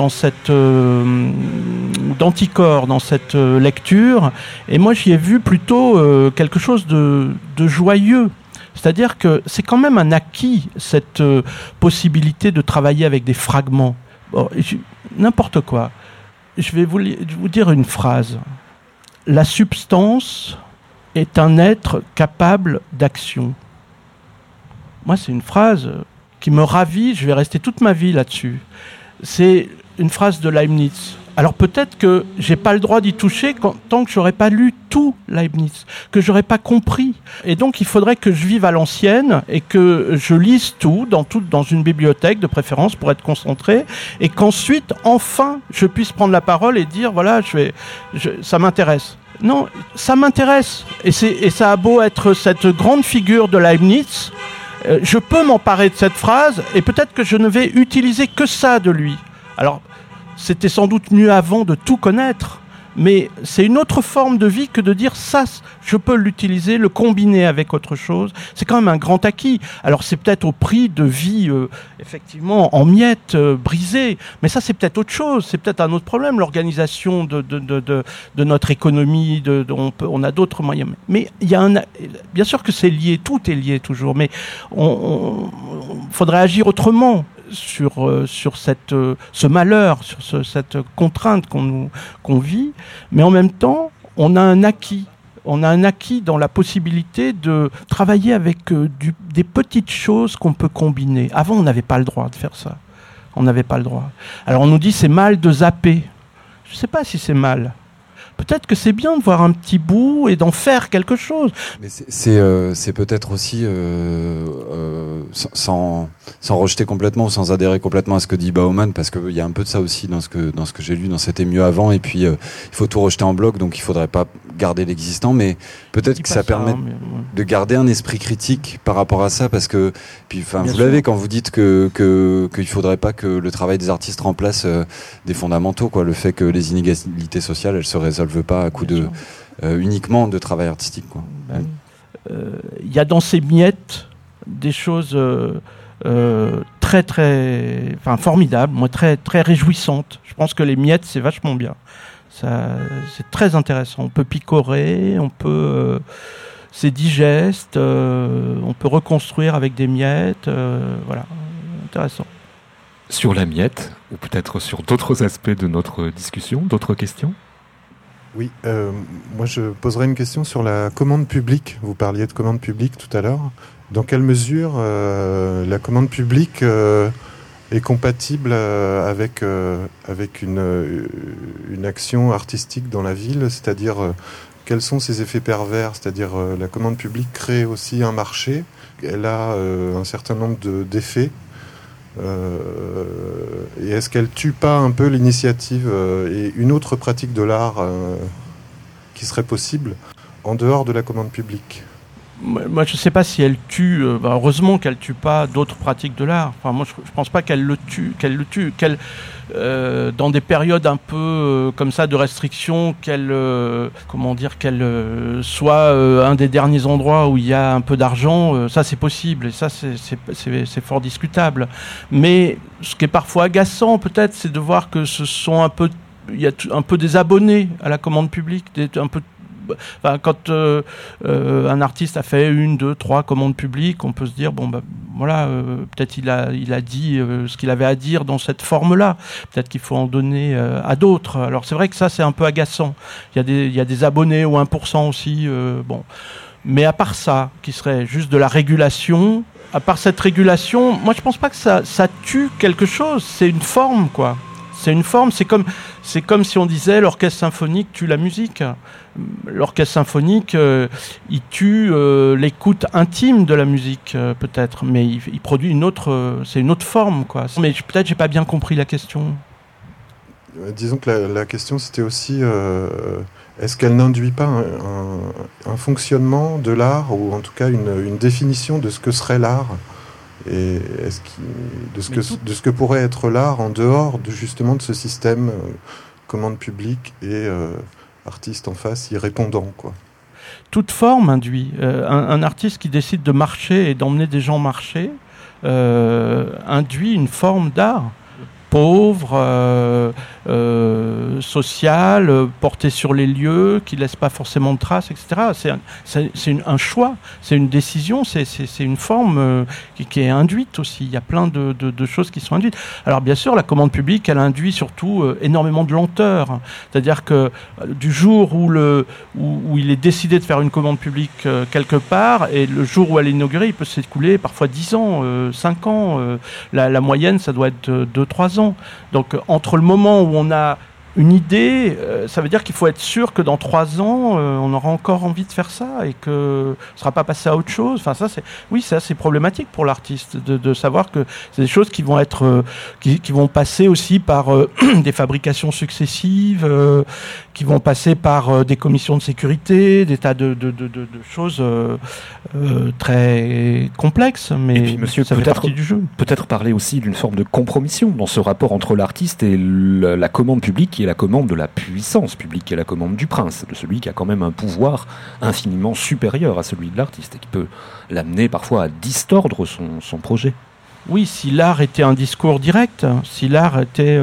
B: d'anticorps dans cette lecture, et moi j'y ai vu plutôt quelque chose de joyeux. C'est-à-dire que c'est quand même un acquis, cette possibilité de travailler avec des fragments. Bon, n'importe quoi. Je vais vous dire une phrase. La substance est un être capable d'action. Moi, c'est une phrase qui me ravit, je vais rester toute ma vie là-dessus. C'est une phrase de Leibniz. Alors peut-être que j'ai pas le droit d'y toucher tant que j'aurais pas lu tout Leibniz, que j'aurais pas compris. Et donc il faudrait que je vive à l'ancienne et que je lise tout dans une bibliothèque de préférence pour être concentré, et qu'ensuite enfin je puisse prendre la parole et dire voilà, ça m'intéresse. Non, ça m'intéresse, et ça a beau être cette grande figure de Leibniz. Je peux m'emparer de cette phrase et peut-être que je ne vais utiliser que ça de lui. Alors, c'était sans doute mieux avant de tout connaître, mais c'est une autre forme de vie que de dire ça, je peux l'utiliser, le combiner avec autre chose. C'est quand même un grand acquis. Alors c'est peut-être au prix de vie, effectivement, en miettes, brisées, mais ça c'est peut-être autre chose, c'est peut-être un autre problème, l'organisation de notre économie, on a d'autres moyens. Mais il y a bien sûr que c'est lié, tout est lié toujours, mais on faudrait agir autrement sur ce malheur, sur cette contrainte qu'on vit, mais en même temps, on a un acquis. On a un acquis dans la possibilité de travailler avec des petites choses qu'on peut combiner. Avant, on n'avait pas le droit de faire ça. On n'avait pas le droit. Alors on nous dit c'est mal de zapper. Je ne sais pas si c'est mal. Peut-être que c'est bien de voir un petit bout et d'en faire quelque chose.
C: Mais c'est peut-être aussi sans rejeter complètement ou sans adhérer complètement à ce que dit Bauman, parce qu'il y a un peu de ça aussi dans ce que j'ai lu dans C'était mieux avant, et puis il faut tout rejeter en bloc, donc il faudrait pas garder l'existant, mais peut-être que ça permet de garder un esprit critique par rapport à ça, parce que vous l'avez quand vous dites qu'il faudrait pas que le travail des artistes remplace des fondamentaux, quoi, le fait que les inégalités sociales elles se résolvent pas à coup uniquement de travail artistique, quoi.
B: Y a dans ces miettes des choses très très formidables, moi très très réjouissantes. Je pense que les miettes c'est vachement bien. Ça, c'est très intéressant. On peut picorer, c'est digeste, on peut reconstruire avec des miettes, voilà, intéressant.
A: Sur la miette, ou peut-être sur d'autres aspects de notre discussion, d'autres questions ?
D: Oui, moi je poserais une question sur la commande publique. Vous parliez de commande publique tout à l'heure. Dans quelle mesure la commande publique est compatible avec une action artistique dans la ville, c'est-à-dire quels sont ses effets pervers, c'est-à-dire la commande publique crée aussi un marché, elle a un certain nombre d'effets, et est-ce qu'elle tue pas un peu l'initiative et une autre pratique de l'art qui serait possible en dehors de la commande publique?
B: Moi, je ne sais pas si elle tue. Heureusement qu'elle tue pas d'autres pratiques de l'art. Enfin, moi, je pense pas qu'elle le tue. Dans des périodes un peu comme ça de restriction, qu'elle soit un des derniers endroits où il y a un peu d'argent. Ça, c'est possible. Et ça, c'est fort discutable. Mais ce qui est parfois agaçant, peut-être, c'est de voir que il y a un peu des abonnés à la commande publique, quand un artiste a fait 1, 2, 3 commandes publiques, on peut se dire peut-être il a dit ce qu'il avait à dire dans cette forme-là. Peut-être qu'il faut en donner à d'autres. Alors c'est vrai que ça c'est un peu agaçant. Il y a des abonnés ou 1% aussi. Mais à part ça, qui serait juste de la régulation, à part cette régulation, moi je pense pas que ça tue quelque chose. C'est une forme, quoi. C'est une forme. C'est comme si on disait l'orchestre symphonique tue la musique. L'orchestre symphonique, il tue l'écoute intime de la musique, peut-être, mais il produit c'est une autre forme, quoi. Mais peut-être j'ai pas bien compris la question.
D: Disons que la question c'était aussi est-ce qu'elle n'induit pas un fonctionnement de l'art, ou en tout cas une définition de ce que serait l'art, et de ce que pourrait être l'art en dehors justement de ce système commande publique et artiste en face y répondant, quoi.
B: Toute forme induit. Un artiste qui décide de marcher et d'emmener des gens marcher induit une forme d'art. Pauvre, social, porté sur les lieux, qui laisse pas forcément de traces, etc. C'est un choix, c'est une décision, c'est une forme qui est induite aussi. Il y a plein de choses qui sont induites. Alors bien sûr, la commande publique, elle induit surtout énormément de lenteur. C'est-à-dire que du jour où il est décidé de faire une commande publique quelque part, et le jour où elle est inaugurée, il peut s'écouler parfois 10 ans, 5 ans. La moyenne, ça doit être 2-3 ans. Donc entre le moment où on a une idée, ça veut dire qu'il faut être sûr que dans 3 ans, on aura encore envie de faire ça et que ne sera pas passé à autre chose. Enfin, ça c'est problématique pour l'artiste de savoir que c'est des choses qui vont être, qui vont passer aussi par des fabrications successives, qui vont passer par des commissions de sécurité, des tas de choses très complexes. Mais
A: et puis, monsieur,
B: ça fait partie du jeu.
A: Peut-être parler aussi d'une forme de compromission dans ce rapport entre l'artiste et la commande publique, qui est la commande de la puissance publique, qui est la commande du prince, de celui qui a quand même un pouvoir infiniment supérieur à celui de l'artiste et qui peut l'amener parfois à distordre son projet.
B: Oui, si l'art était un discours direct, si l'art était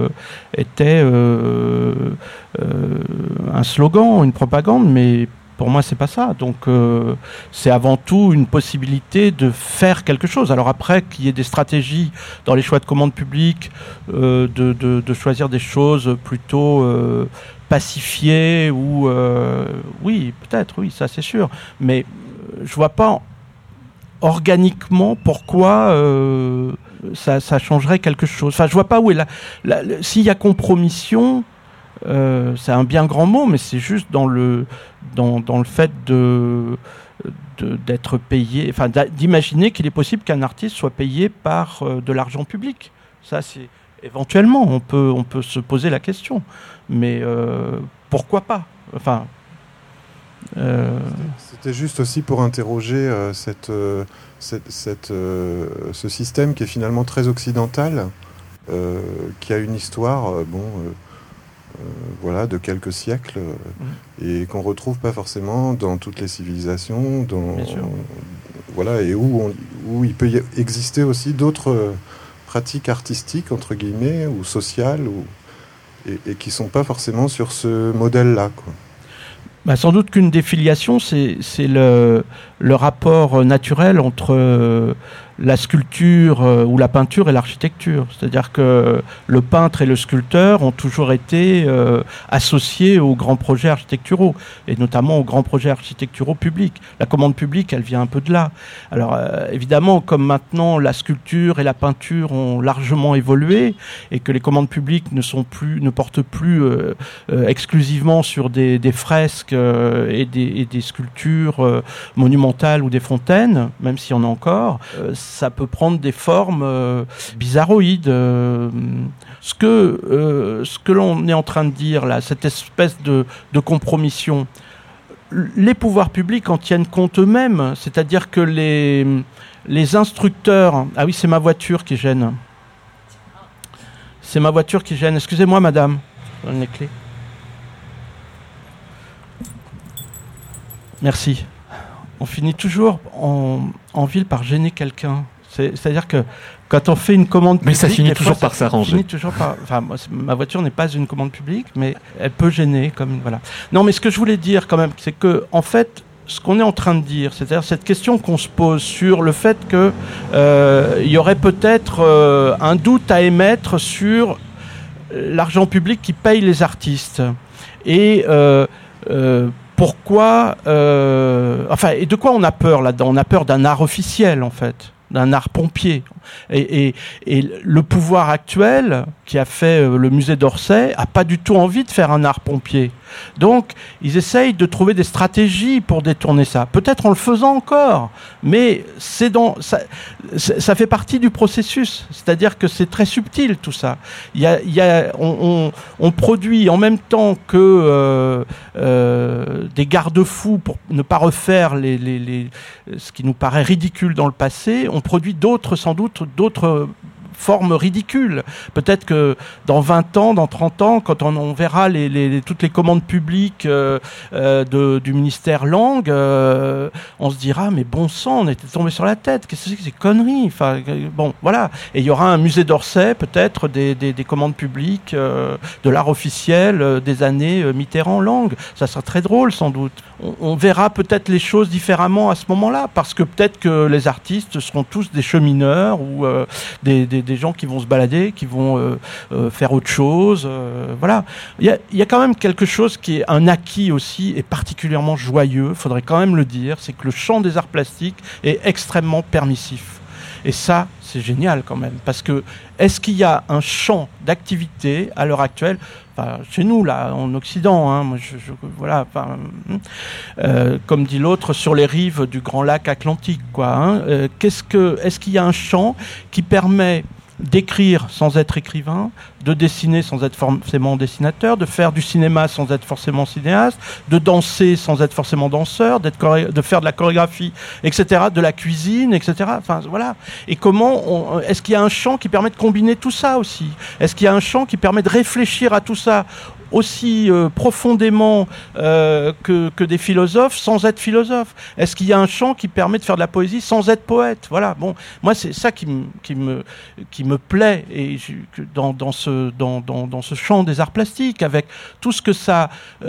B: un slogan, une propagande, mais pour moi, c'est pas ça. Donc, c'est avant tout une possibilité de faire quelque chose. Alors après, qu'il y ait des stratégies dans les choix de commande publique, de choisir des choses plutôt pacifiées, ou oui, peut-être, oui, ça c'est sûr. Mais je vois pas organiquement pourquoi ça changerait quelque chose. Enfin, je vois pas où est s'il y a compromission. C'est un bien grand mot, mais c'est juste dans le fait d'être payé, enfin d'imaginer qu'il est possible qu'un artiste soit payé par de l'argent public. Ça, c'est éventuellement, on peut se poser la question, mais pourquoi pas? Enfin,
D: c'était juste aussi pour interroger ce système qui est finalement très occidental, qui a une histoire, voilà, de quelques siècles, et qu'on retrouve pas forcément dans toutes les civilisations, voilà, et où il peut y exister aussi d'autres pratiques artistiques entre guillemets ou sociales, et qui sont pas forcément sur ce modèle-là, quoi.
B: Bah, sans doute qu'une des filiations, c'est le rapport naturel entre la sculpture ou la peinture et l'architecture. C'est-à-dire que le peintre et le sculpteur ont toujours été associés aux grands projets architecturaux, et notamment aux grands projets architecturaux publics. La commande publique, elle vient un peu de là. Alors évidemment, comme maintenant la sculpture et la peinture ont largement évolué, et que les commandes publiques ne portent plus exclusivement sur des fresques et des sculptures monumentales ou des fontaines, même s'il y en a encore, ça peut prendre des formes bizarroïdes. Ce que l'on est en train de dire là, cette espèce de compromission, les pouvoirs publics en tiennent compte eux-mêmes, c'est-à-dire que les instructeurs... Ah oui, c'est ma voiture qui gêne. C'est ma voiture qui gêne. Excusez-moi, madame. Je donne les clés. Merci. On finit toujours en ville par gêner quelqu'un. C'est-à-dire que quand on fait une commande publique...
A: Mais ça finit toujours par s'arranger.
B: Enfin, ma voiture n'est pas une commande publique, mais elle peut gêner. Voilà. Non, mais ce que je voulais dire quand même, c'est que, en fait, ce qu'on est en train de dire, c'est-à-dire cette question qu'on se pose sur le fait que il y aurait peut-être un doute à émettre sur l'argent public qui paye les artistes. Et pourquoi, et de quoi on a peur là-dedans? On a peur d'un art officiel, en fait, d'un art pompier. Et le pouvoir actuel, qui a fait le musée d'Orsay, a pas du tout envie de faire un art pompier. Donc, ils essayent de trouver des stratégies pour détourner ça. Peut-être en le faisant encore, mais ça fait partie du processus. C'est-à-dire que c'est très subtil, tout ça. On produit en même temps que des garde-fous pour ne pas refaire ce qui nous paraît ridicule dans le passé. On produit sans doute d'autres forme ridicule. Peut-être que dans 20 ans, dans 30 ans, quand on verra toutes les commandes publiques du ministère Langue, on se dira, mais bon sang, on était tombé sur la tête. Qu'est-ce que c'est que ces conneries? Enfin, bon, voilà. Et il y aura un musée d'Orsay, peut-être, des commandes publiques, de l'art officiel des années Mitterrand-Langue. Ça sera très drôle, sans doute. On verra peut-être les choses différemment à ce moment-là, parce que peut-être que les artistes seront tous des chemineurs ou des gens qui vont se balader, qui vont faire autre chose. Voilà. Il y a quand même quelque chose qui est un acquis aussi et particulièrement joyeux, il faudrait quand même le dire, c'est que le champ des arts plastiques est extrêmement permissif. Et ça, c'est génial quand même, parce que est-ce qu'il y a un champ d'activité à l'heure actuelle, chez nous là, en Occident, hein, moi, voilà, comme dit l'autre, sur les rives du grand lac Atlantique, quoi. Hein, est-ce qu'il y a un champ qui permet d'écrire sans être écrivain, de dessiner sans être forcément dessinateur, de faire du cinéma sans être forcément cinéaste, de danser sans être forcément danseur, de faire de la chorégraphie, etc., de la cuisine, etc. Enfin, voilà. Et comment est-ce qu'il y a un champ qui permet de combiner tout ça aussi? Est-ce qu'il y a un champ qui permet de réfléchir à tout ça aussi profondément que des philosophes sans être philosophe? Est-ce qu'il y a un champ qui permet de faire de la poésie sans être poète? Voilà. Bon, moi c'est ça qui me plaît et dans ce champ des arts plastiques, avec tout ce que ça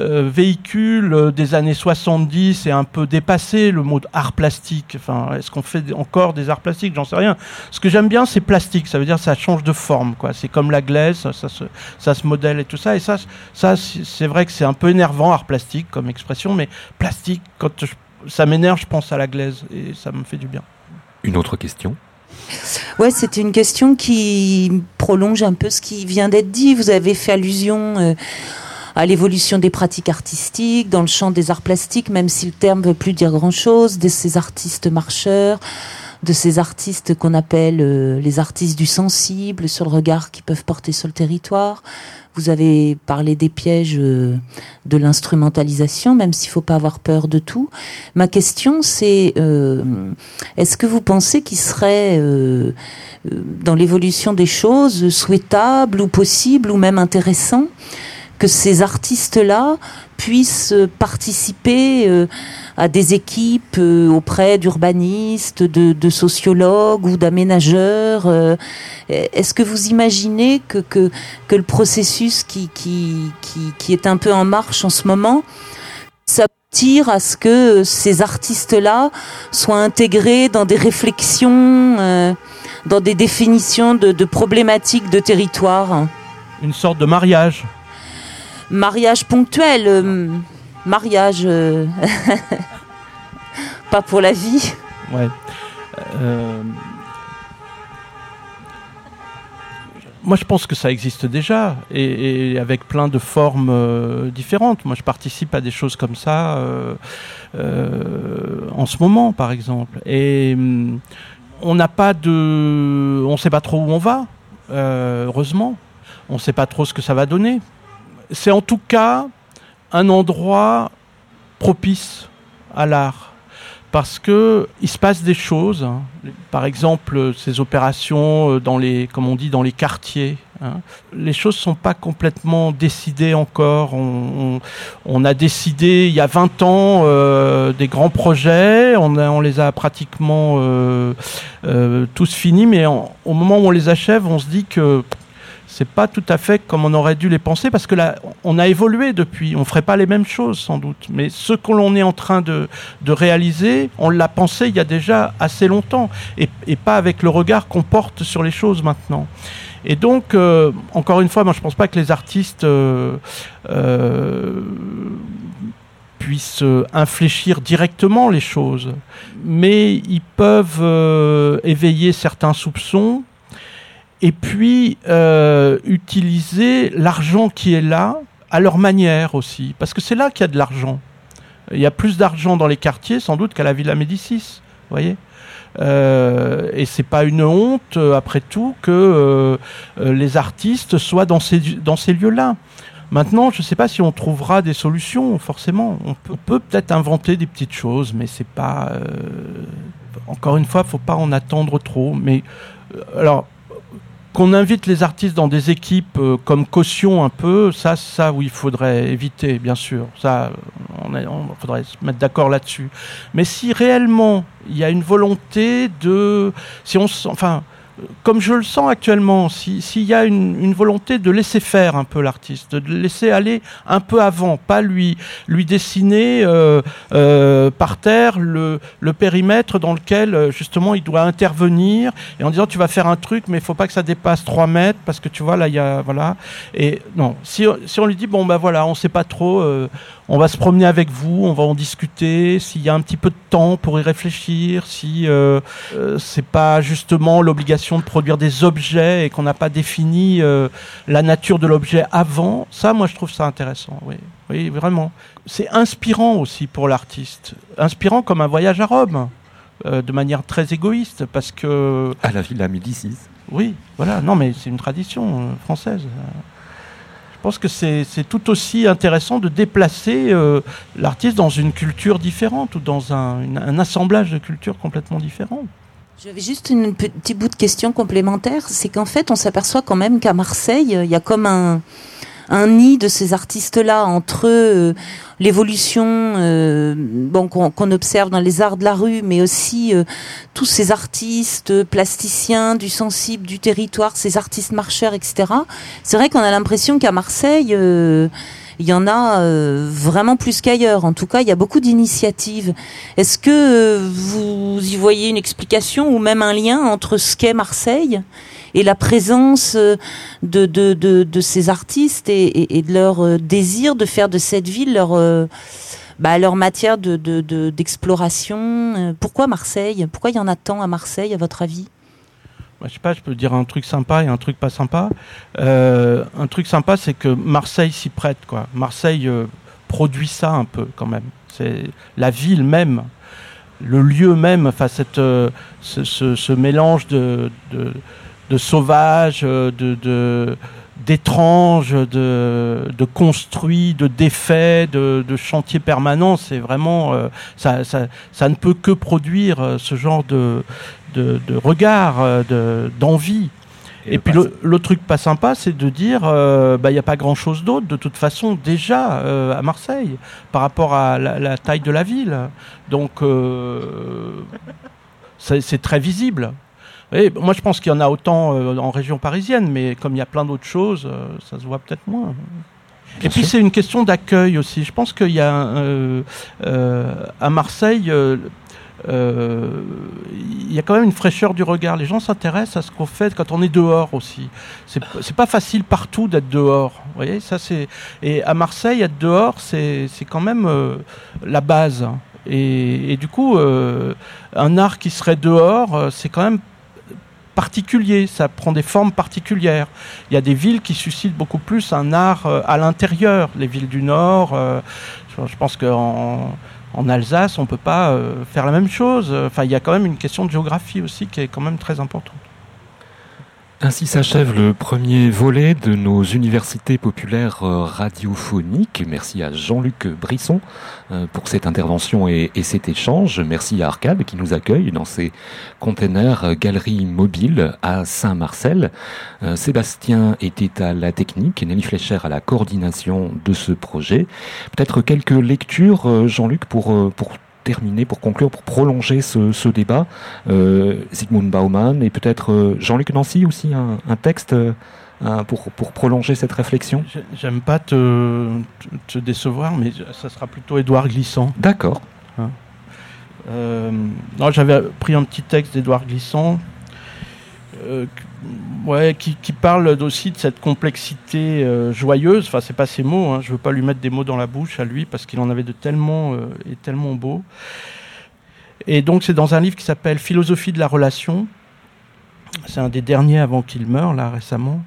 B: véhicule des années 70 et un peu dépassé le mot art plastique. Enfin, est-ce qu'on fait encore des arts plastiques? J'en sais rien. Ce que j'aime bien, c'est plastique. Ça veut dire que ça change de forme, quoi. C'est comme la glaise, ça se modèle et tout ça. Et ça, c'est vrai que c'est un peu énervant, art plastique comme expression, mais plastique, ça m'énerve, je pense à la glaise et ça me fait du bien.
A: Une autre question?
E: Ouais, c'était une question qui prolonge un peu ce qui vient d'être dit. Vous avez fait allusion à l'évolution des pratiques artistiques dans le champ des arts plastiques, même si le terme ne veut plus dire grand-chose, de ces artistes marcheurs, de ces artistes qu'on appelle les artistes du sensible, sur le regard qu'ils peuvent porter sur le territoire. Vous avez parlé des pièges de l'instrumentalisation, même s'il ne faut pas avoir peur de tout. Ma question, c'est est-ce que vous pensez qu'il serait, dans l'évolution des choses, souhaitable ou possible ou même intéressant que ces artistes-là puissent participer à des équipes auprès d'urbanistes, de sociologues ou d'aménageurs? Est-ce que vous imaginez que le processus qui est un peu en marche en ce moment, ça tire à ce que ces artistes-là soient intégrés dans des réflexions, dans des définitions de problématiques de territoire?
B: Une sorte de mariage.
E: Mariage ponctuel, mariage pas pour la vie.
B: Ouais. Moi, je pense que ça existe déjà et avec plein de formes différentes. Moi, je participe à des choses comme ça en ce moment, par exemple. Et on ne sait pas trop où on va. Heureusement, on ne sait pas trop ce que ça va donner. C'est en tout cas un endroit propice à l'art, parce que il se passe des choses, hein. Par exemple, ces opérations dans les quartiers, hein. Les choses sont pas complètement décidées encore. On a décidé il y a 20 ans des grands projets, on les a pratiquement tous finis, mais au moment où on les achève, on se dit que c'est pas tout à fait comme on aurait dû les penser, parce que là, on a évolué depuis. On ferait pas les mêmes choses, sans doute. Mais ce que l'on est en train de réaliser, on l'a pensé il y a déjà assez longtemps. Et pas avec le regard qu'on porte sur les choses maintenant. Et donc, encore une fois, moi, je pense pas que les artistes puissent infléchir directement les choses, mais ils peuvent éveiller certains soupçons et puis utiliser l'argent qui est là à leur manière aussi, parce que c'est là qu'il y a de l'argent. Il y a plus d'argent dans les quartiers sans doute qu'à la Villa Médicis, vous voyez. Et c'est pas une honte après tout que les artistes soient dans ces lieux-là. Maintenant, je ne sais pas si on trouvera des solutions, forcément. On peut peut-être inventer des petites choses, mais c'est pas... encore une fois, il ne faut pas en attendre trop. Mais alors, qu'on invite les artistes dans des équipes comme caution un peu, ça, oui, il faudrait éviter, bien sûr. Ça, on faudrait se mettre d'accord là-dessus. Mais si réellement il y a une volonté de... comme je le sens actuellement, s'il y a une volonté de laisser faire un peu l'artiste, de le laisser aller un peu avant, pas lui dessiner par terre le périmètre dans lequel justement il doit intervenir, et en disant tu vas faire un truc mais il faut pas que ça dépasse 3 mètres parce que tu vois là il y a voilà. Et non, si on lui dit bon bah voilà, on sait pas trop, on va se promener avec vous, on va en discuter, s'il y a un petit peu de temps pour y réfléchir, si c'est pas justement l'obligation de produire des objets et qu'on n'a pas défini la nature de l'objet avant, ça moi je trouve ça intéressant, oui vraiment. C'est inspirant aussi pour l'artiste, inspirant comme un voyage à Rome, de manière très égoïste, parce que...
A: À la Villa Médicis.
B: Oui, voilà, non mais c'est une tradition française. Je pense que c'est tout aussi intéressant de déplacer l'artiste dans une culture différente ou dans un assemblage de cultures complètement différents.
E: J'avais juste une petite bout de question complémentaire, c'est qu'en fait on s'aperçoit quand même qu'à Marseille, il y a comme un nid de ces artistes-là entre l'évolution qu'on observe dans les arts de la rue, mais aussi tous ces artistes plasticiens, du sensible, du territoire, ces artistes marcheurs, etc. C'est vrai qu'on a l'impression qu'à Marseille... il y en a vraiment plus qu'ailleurs. En tout cas, il y a beaucoup d'initiatives. Est-ce que vous y voyez une explication ou même un lien entre ce qu'est Marseille et la présence de ces artistes et de leur désir de faire de cette ville leur matière d'exploration? Pourquoi Marseille? Pourquoi il y en a tant à Marseille, à votre avis?
B: Je sais pas, je peux dire un truc sympa et un truc pas sympa. Un truc sympa, c'est que Marseille s'y prête, quoi. Marseille produit ça un peu, quand même. C'est la ville même, le lieu même, enfin ce mélange de sauvage, d'étrange, de construit, de défait, de chantier permanent. C'est vraiment ça ne peut que produire ce genre de regard, d'envie. Et puis l'autre truc pas sympa, c'est de dire il n'y a pas grand-chose d'autre de toute façon déjà à Marseille par rapport à la taille de la ville. Donc c'est très visible. Et moi je pense qu'il y en a autant en région parisienne, mais comme il y a plein d'autres choses, ça se voit peut-être moins. Et puis c'est une question d'accueil aussi. Je pense qu'il y a à Marseille... il y a quand même une fraîcheur du regard. Les gens s'intéressent à ce qu'on fait quand on est dehors aussi. C'est pas facile partout d'être dehors. Vous voyez, ça c'est. Et à Marseille, être dehors, c'est quand même la base. Et du coup, un art qui serait dehors, c'est quand même particulier. Ça prend des formes particulières. Il y a des villes qui suscitent beaucoup plus un art à l'intérieur. Les villes du Nord. Je pense qu'en Alsace, on ne peut pas faire la même chose. Enfin, il y a quand même une question de géographie aussi qui est quand même très importante.
A: Ainsi s'achève le premier volet de nos universités populaires radiophoniques. Merci à Jean-Luc Brisson pour cette intervention et cet échange. Merci à Arcade qui nous accueille dans ses containers galerie mobile à Saint-Marcel. Sébastien était à la technique et Nelly Fleischer à la coordination de ce projet. Peut-être quelques lectures, Jean-Luc, pour terminer, pour conclure, pour prolonger ce débat. Zygmunt Bauman et peut-être Jean-Luc Nancy aussi, un texte pour prolonger cette réflexion.
B: J'aime pas te décevoir, mais ça sera plutôt Édouard Glissant.
A: D'accord.
B: Non, j'avais pris un petit texte d'Édouard Glissant qui parle aussi de cette complexité joyeuse. Enfin, c'est pas ses mots, hein. Je veux pas lui mettre des mots dans la bouche à lui parce qu'il en avait de tellement beaux. Et donc, c'est dans un livre qui s'appelle Philosophie de la relation. C'est un des derniers avant qu'il meure, là, récemment.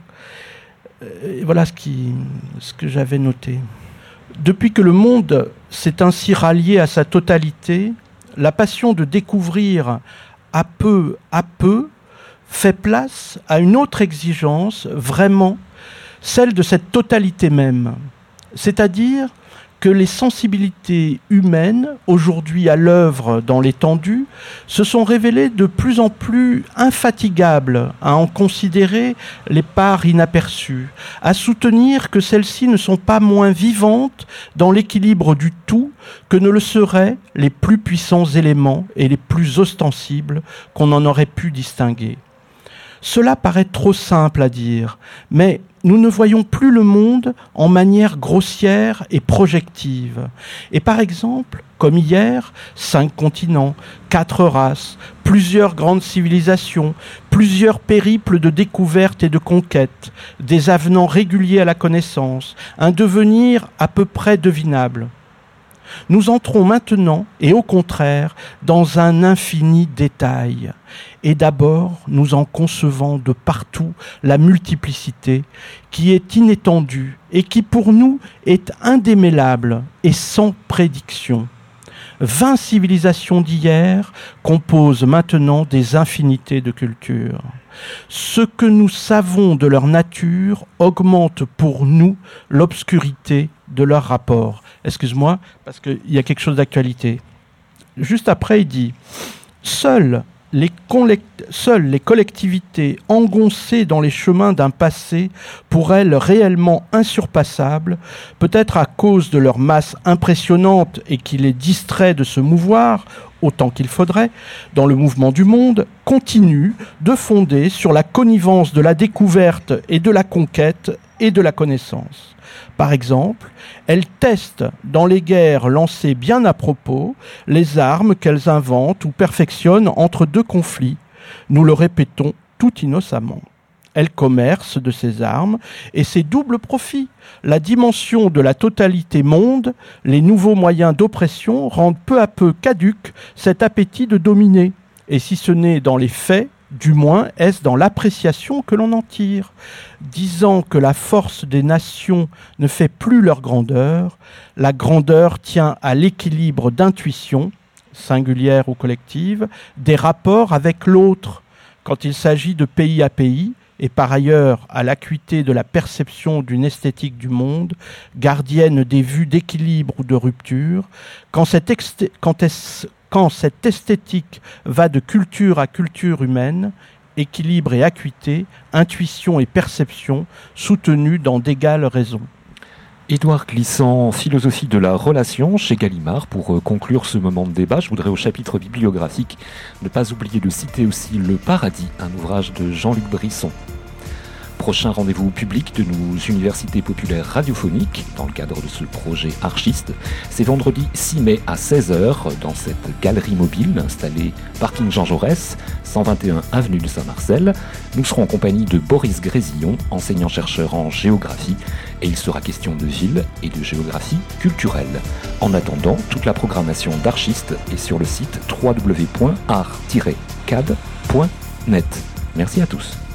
B: Et voilà ce que j'avais noté. Depuis que le monde s'est ainsi rallié à sa totalité, la passion de découvrir à peu fait place à une autre exigence, vraiment, celle de cette totalité même. C'est-à-dire que les sensibilités humaines, aujourd'hui à l'œuvre dans l'étendue, se sont révélées de plus en plus infatigables à en considérer les parts inaperçues, à soutenir que celles-ci ne sont pas moins vivantes dans l'équilibre du tout que ne le seraient les plus puissants éléments et les plus ostensibles qu'on en aurait pu distinguer. Cela paraît trop simple à dire, mais nous ne voyons plus le monde en manière grossière et projective. Et par exemple, comme hier, 5 continents, 4 races, plusieurs grandes civilisations, plusieurs périples de découverte et de conquête, des avenants réguliers à la connaissance, un devenir à peu près devinable. Nous entrons maintenant, et au contraire, dans un infini détail. Et d'abord, nous en concevons de partout la multiplicité qui est inétendue et qui pour nous est indémêlable et sans prédiction. 20 civilisations d'hier composent maintenant des infinités de cultures. Ce que nous savons de leur nature augmente pour nous l'obscurité de leur rapport. Excuse-moi, parce qu'il y a quelque chose d'actualité. Juste après, il dit « Seules les collectivités engoncées dans les chemins d'un passé, pour elles réellement insurpassable, peut-être à cause de leur masse impressionnante et qui les distrait de se mouvoir, autant qu'il faudrait, dans le mouvement du monde, continuent de fonder sur la connivence de la découverte et de la conquête et de la connaissance. Par exemple, elles testent dans les guerres lancées bien à propos les armes qu'elles inventent ou perfectionnent entre 2 conflits. Nous le répétons tout innocemment. Elles commercent de ces armes et ces doubles profits. La dimension de la totalité monde, les nouveaux moyens d'oppression rendent peu à peu caduque cet appétit de dominer. Et si ce n'est dans les faits, du moins est-ce dans l'appréciation que l'on en tire. Disant que la force des nations ne fait plus leur grandeur, la grandeur tient à l'équilibre d'intuition, singulière ou collective, des rapports avec l'autre, quand il s'agit de pays à pays, et par ailleurs à l'acuité de la perception d'une esthétique du monde, gardienne des vues d'équilibre ou de rupture, quand cette esthétique va de culture à culture humaine, équilibre et acuité, intuition et perception, soutenues dans d'égales raisons.
A: Édouard Glissant, Philosophie de la relation chez Gallimard. Pour conclure ce moment de débat, je voudrais au chapitre bibliographique ne pas oublier de citer aussi Le Paradis, un ouvrage de Jean-Luc Brisson. Prochain rendez-vous public de nos universités populaires radiophoniques dans le cadre de ce projet Archiste, c'est vendredi 6 mai à 16h dans cette galerie mobile installée parking Jean Jaurès, 121 avenue de Saint-Marcel. Nous serons en compagnie de Boris Grésillon, enseignant-chercheur en géographie, et il sera question de ville et de géographie culturelle. En attendant, toute la programmation d'Archiste est sur le site www.art-cad.net. Merci à tous.